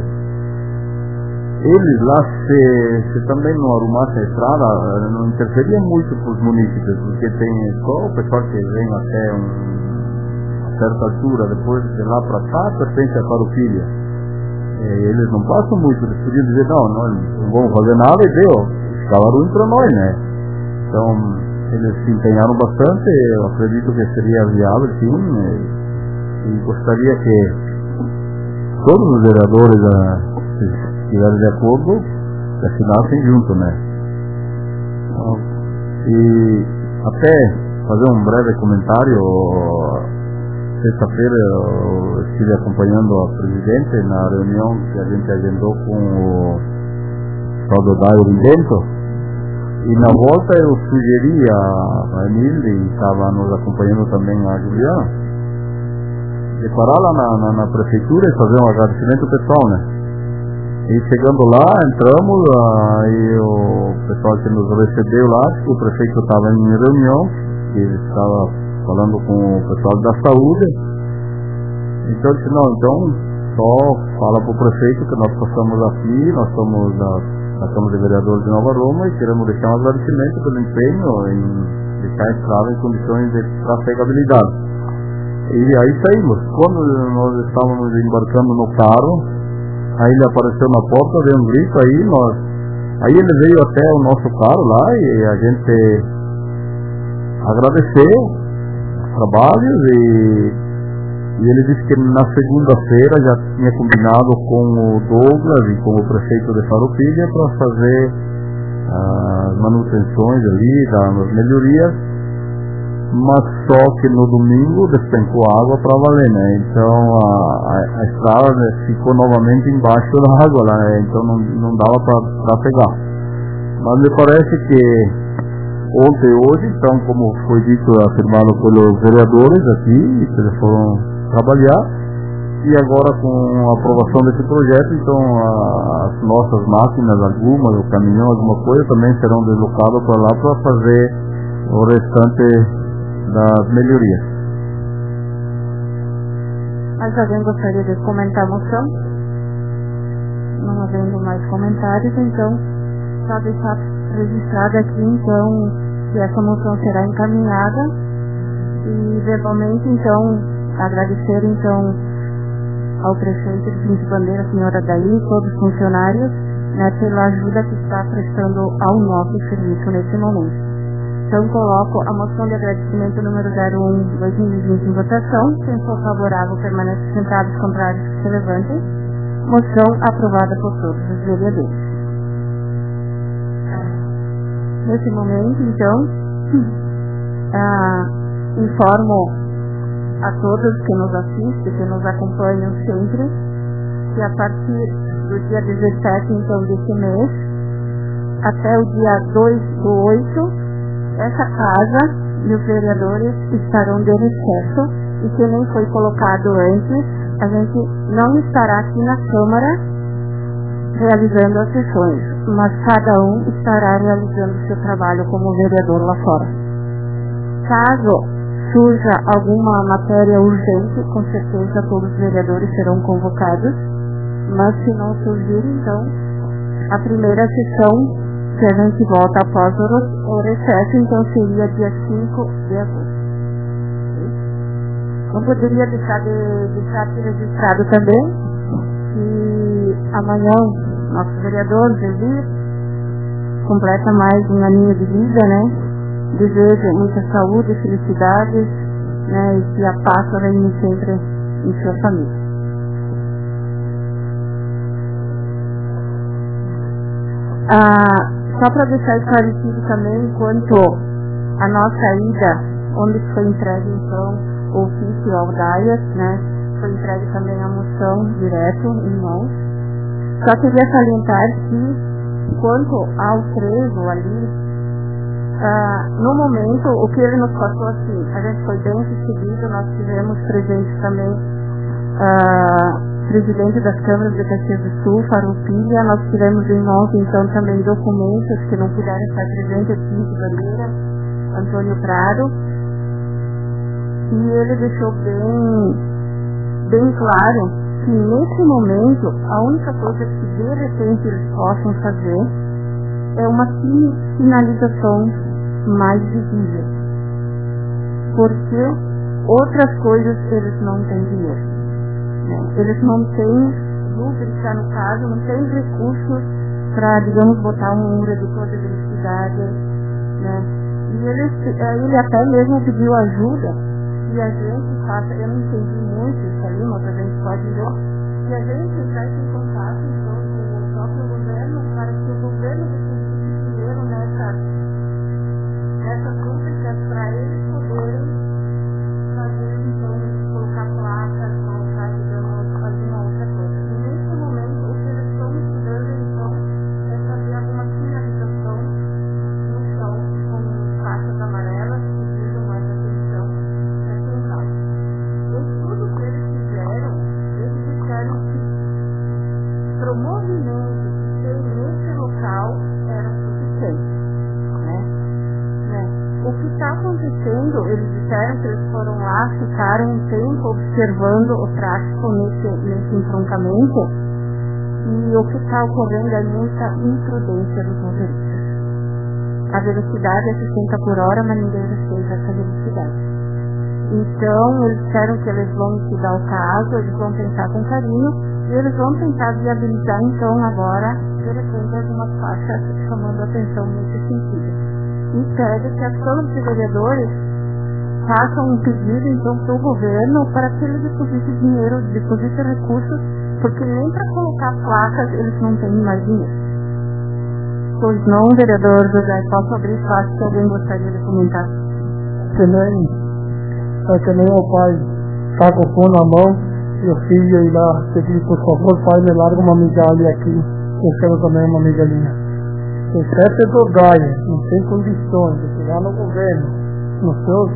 eles lá, se, se também não arrumassem a estrada, não interferia muito para os municípios, porque tem só o pessoal que vem até um certa altura, depois de lá para cá, pertence à farofilha. Eles não passam muito, eles podiam dizer, não, nós não vamos fazer nada e deu, ficava ruim para nós, né? Então, eles se empenharam bastante, eu acredito que seria viável, sim, e, e gostaria que todos os vereadores uh, se estiverem de acordo, assinassem junto, né? Então, e até fazer um breve comentário. Sexta-feira eu estive acompanhando a presidente na reunião que a gente agendou com o Saudodário Bento, e na volta eu sugeri a Emília, e estava nos acompanhando também a Juliana, de parar lá na, na, na prefeitura e fazer um agradecimento pessoal, né? E chegando lá, entramos, aí o pessoal que nos recebeu lá, que o prefeito estava em reunião, que ele estava falando com o pessoal da saúde. Então eu disse, não, então só fala para o prefeito que nós passamos aqui, nós somos da, da Câmara de Vereadores de Nova Roma e queremos deixar um agradecimento pelo empenho em deixar a estrada em condições de trafegabilidade. E aí saímos. Quando nós estávamos embarcando no carro, aí ele apareceu na porta, deu um grito, aí nós, aí ele veio até o nosso carro lá e a gente agradeceu trabalhos, e, e ele disse que na segunda-feira já tinha combinado com o Douglas e com o prefeito de Farroupilha para fazer as uh, manutenções ali, das melhorias, mas só que no domingo despencou água para valer, né? Então a, a, a estrada ficou novamente embaixo da água lá, né? Então não, não dava para pegar. Mas me parece que ontem e hoje, então, como foi dito, afirmado pelos vereadores aqui, que eles foram trabalhar, e agora com a aprovação desse projeto, então a, as nossas máquinas, algumas, o caminhão, alguma coisa, também serão deslocadas para lá para fazer o restante das melhorias. Mas alguém gostaria de comentar a moção? Não havendo mais comentários, então só deixar registrado aqui, então, que essa moção será encaminhada, e verbalmente, então, agradecer, então, ao prefeito de Pinto Bandeira, a senhora Daí, todos os funcionários, né, pela ajuda que está prestando ao nosso serviço nesse momento. Então, coloco a moção de agradecimento número zero um barra dois mil e vinte em votação. Quem for favorável, permanece sentado, os contrários que se levantem. Moção aprovada por todos os vereadores. Nesse momento, então, ah, informo a todos que nos assistem, que nos acompanham sempre, que a partir do dia dezessete, então, desse mês, até o dia dois do oito, essa casa e os vereadores estarão de recesso, e que nem foi colocado antes, a gente não estará aqui na Câmara realizando as sessões, mas cada um estará realizando o seu trabalho como vereador lá fora. Caso surja alguma matéria urgente, com certeza todos os vereadores serão convocados, mas se não surgir, então, a primeira sessão que a gente volta após o recesso, então seria dia cinco de agosto. Não poderia deixar de deixar aqui registrado também que amanhã nosso vereador, Jesus, completa mais um aninho de vida, né? Desejo muita saúde e felicidade, né? E que a paz reine sempre em sua família. Ah, só para deixar esclarecido também, quanto a nossa ida, onde foi entregue então o ofício ao Daias, né? Foi entregue também a moção direto em mãos. Só queria salientar que, quanto ao trevo ali, ah, no momento, o que ele nos passou assim, a gente foi bem recebido, nós tivemos presente também ah, presidente das câmaras de Caxias do Sul, Farroupilha, nós tivemos em mãos então também documentos que não puderam estar presentes aqui de Bandeira, Antônio Prado, e ele deixou bem, bem claro que nesse momento a única coisa que de repente eles possam fazer é uma sinalização mais visível, porque outras coisas eles não têm dinheiro, né? Eles não têm rúbrica, no caso, não têm recursos para, digamos, botar um redutor de velocidade, né? E eles, ele até mesmo pediu ajuda e a gente faça, eu não entendi muito isso aí, mas a gente pode ver, que a gente entrasse em contato então, com o próprio governo para que o governo deposite dinheiro nessa, nessas rúbricas para eles poderem fazer, então, colocar placas, colocar, digamos, fazer uma outra coisa. E nesse momento, o que eles estão estudando, então, é fazer alguma sinalização no chão com faixas amarelas que digam mais atenção. Tudo que eles fizeram, eles disseram que para o movimento que tem nesse local era suficiente, né? né? O que está acontecendo, eles disseram que eles foram lá, ficaram um tempo observando o tráfego nesse, nesse entroncamento, e o que está ocorrendo é muita imprudência dos motoristas. A velocidade é sessenta por hora, mas ninguém respeita essa velocidade. Então, eles disseram que eles vão estudar o caso, eles vão pensar com carinho, e eles vão tentar viabilizar, então, agora, de repente, algumas faixas chamando a atenção nesse sentido. E pede que as câmaras de vereadores façam um pedido, então, para o governo, para que ele deposite dinheiro, deposite recursos, porque nem para colocar placas eles não têm mais dinheiro. Pois não, vereador José, posso abrir espaço se alguém gostaria de comentar? Também. É que nem o pai está com o pão na mão e o filho ir lá pedir, por favor, pai, me larga uma migalha aqui, eu quero também uma migalhinha. O chefe do Gaia não tem condições de chegar no governo, nos seus,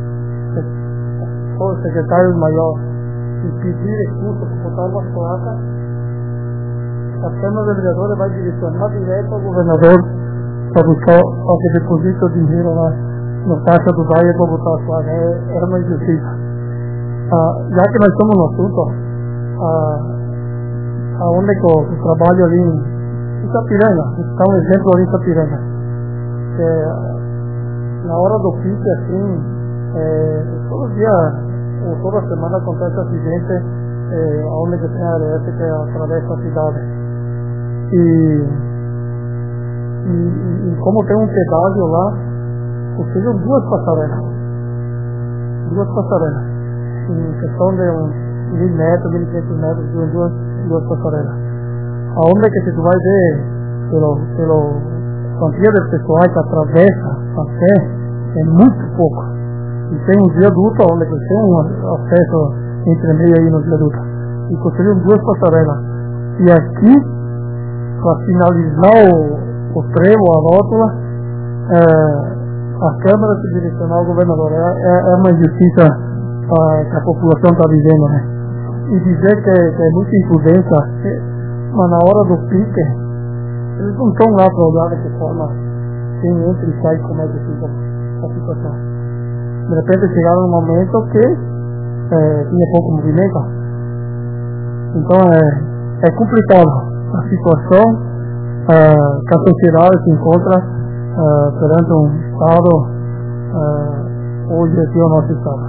seus secretários maiores, e pedir recursos para botar uma placa, a Câmara de Vereadores vai direcionar direto ao governador para buscar, para que deposite o dinheiro lá na taxa do Gaia para botar a placa. É, é uma injustiça. Ah, já que nós estamos no assunto, ah, aonde que eu, eu trabalho ali em Itapiranga, está um exemplo ali em Itapiranga. É, na hora do pique, assim, é, todo dia ou toda semana acontece acidente é, onde que tem a área essa que atravessa a cidade. E, e, e como tem um pedágio lá, conseguiram duas passarelas. Duas passarelas. Em questão de uns mil metros, mil e quinhentos metros, duas, duas passarelas. Aonde que se tu vai ver pelo, pelo quantia de pessoal que atravessa a pé, é muito pouco. E tem um viaduto onde que tem um acesso entre meio aí no viaduto. E construíram duas passarelas. E aqui, para finalizar o, o trevo, a rótula, é, a Câmara se direcionar ao governador. É, é, é uma injustiça a, que a população está vivendo, né? E dizer que, que é muita imprudência, mas na hora do pique, eles não estão lá para olhar de que forma quem entra e sai, como é que fica a situação. De repente chegaram num momento que é, tinha pouco movimento. Então é, é complicado a situação é, que a sociedade se encontra Uh, perante um Estado uh, hoje aqui é o nosso Estado.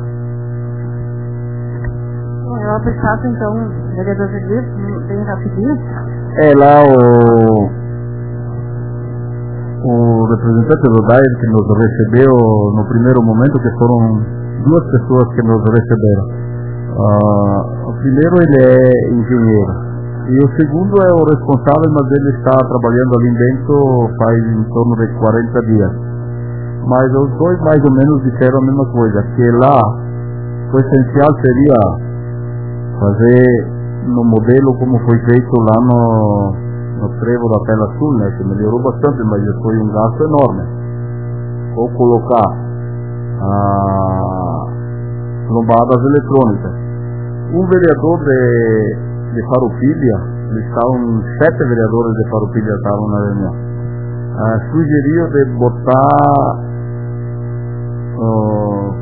Eu vou passar então, vereador Judith, bem rapidinho. É lá o, o representante do D A I R que nos recebeu no primeiro momento, que foram duas pessoas que nos receberam. Uh, o primeiro, ele é engenheiro. E o segundo é o responsável, mas ele está trabalhando ali dentro faz em torno de quarenta dias. Mas os dois mais ou menos disseram a mesma coisa, que lá o essencial seria fazer no modelo como foi feito lá no, no trevo da Pela Sul, né, que melhorou bastante, mas foi um gasto enorme. Ou colocar ah, lombadas eletrônicas. Um vereador de de Farroupilha, estavam sete vereadores de Farroupilha estavam na reunião, ah, sugeriu de botar uh,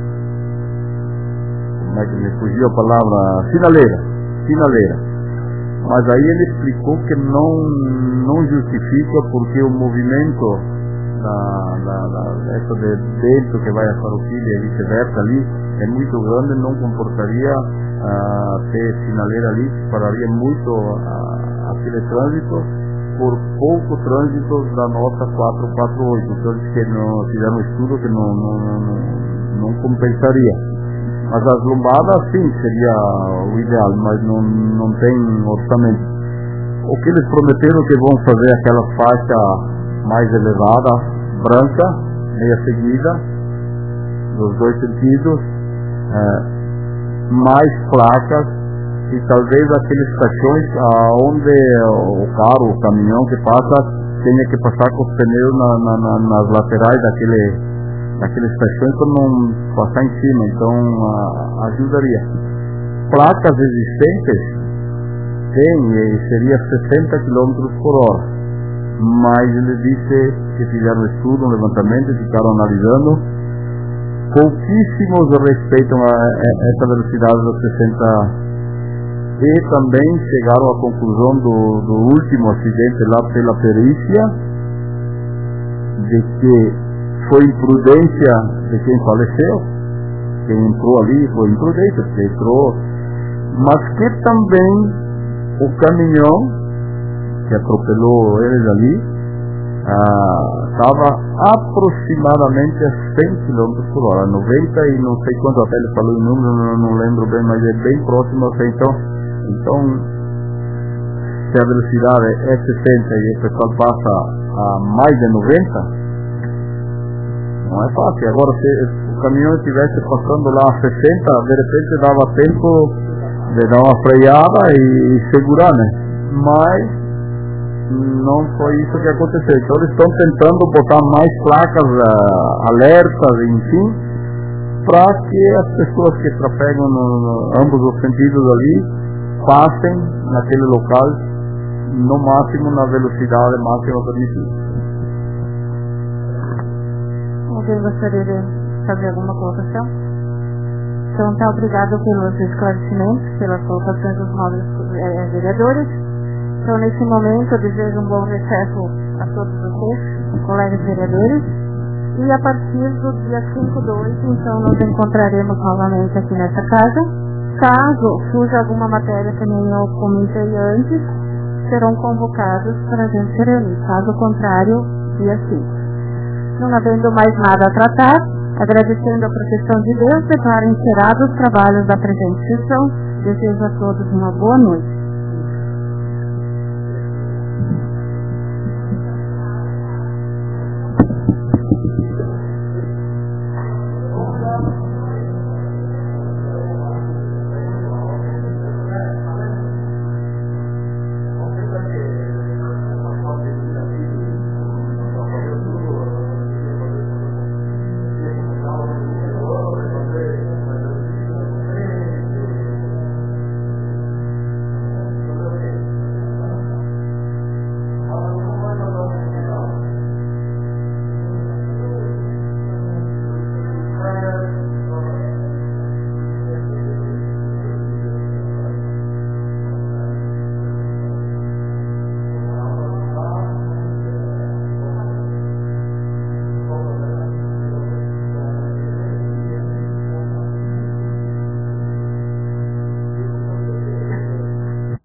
como é que me fugiu a palavra, sinaleira sinaleira, mas aí ele explicou que não, não justifica porque o movimento da, da, da, essa de dentro que vai a Farroupilha e vice-versa ali é muito grande, não comportaria Uh, ter sinaleira ali, pararia muito uh, aquele trânsito por pouco trânsito da nossa quatrocentos e quarenta e oito. Então eles que não fizeram um estudo que não, não, não, não compensaria. Mas as lombadas sim seria o ideal, mas não, não tem orçamento. O que eles prometeram que vão fazer aquela faixa mais elevada, branca, meia seguida, dos dois sentidos, uh, mais placas e talvez aqueles caixões aonde o carro, o caminhão que passa tenha que passar com os pneus na, na, na, nas laterais daquele, daqueles caixões para não passar em cima, então a, ajudaria. Placas existentes tem e seria sessenta quilômetros por hora, mas ele disse que fizeram um estudo, um levantamento e ficaram analisando. Pouquíssimos respeitam a, a, essa velocidade dos sessenta e também chegaram à conclusão do, do último acidente lá pela perícia de que foi imprudência de quem faleceu, quem entrou ali foi imprudência, porque entrou, mas que também o caminhão que atropelou eles ali estava ah, aproximadamente a cem quilômetros por hora, noventa e não sei quanto, até ele falou em número, não, não lembro bem, mas é bem próximo a cem. Então, então se a velocidade é sessenta e o pessoal passa a mais de noventa, não é fácil. Agora, se o caminhão estivesse passando lá a sessenta, de repente dava tempo de dar uma freada e, e segurar, né? Mas não foi isso que aconteceu. Então eles estão tentando botar mais placas, uh, alertas, enfim, para que as pessoas que trafegam no, no, ambos os sentidos ali passem naquele local no máximo na velocidade máxima permitida. Alguém gostaria de fazer alguma colocação? Então, tá, obrigado pelos esclarecimentos, pelas colocações dos nobres eh, vereadores. Então, nesse momento, eu desejo um bom recesso a todos vocês, colegas vereadores. E a partir do dia cinco do oito, então, nos encontraremos novamente aqui nessa casa. Caso surja alguma matéria que nem eu comentei antes, serão convocados para a gente se reunir. Caso contrário, dia cinco. Não havendo mais nada a tratar, agradecendo a proteção de Deus, declaro encerrados os trabalhos da presente sessão. Desejo a todos uma boa noite.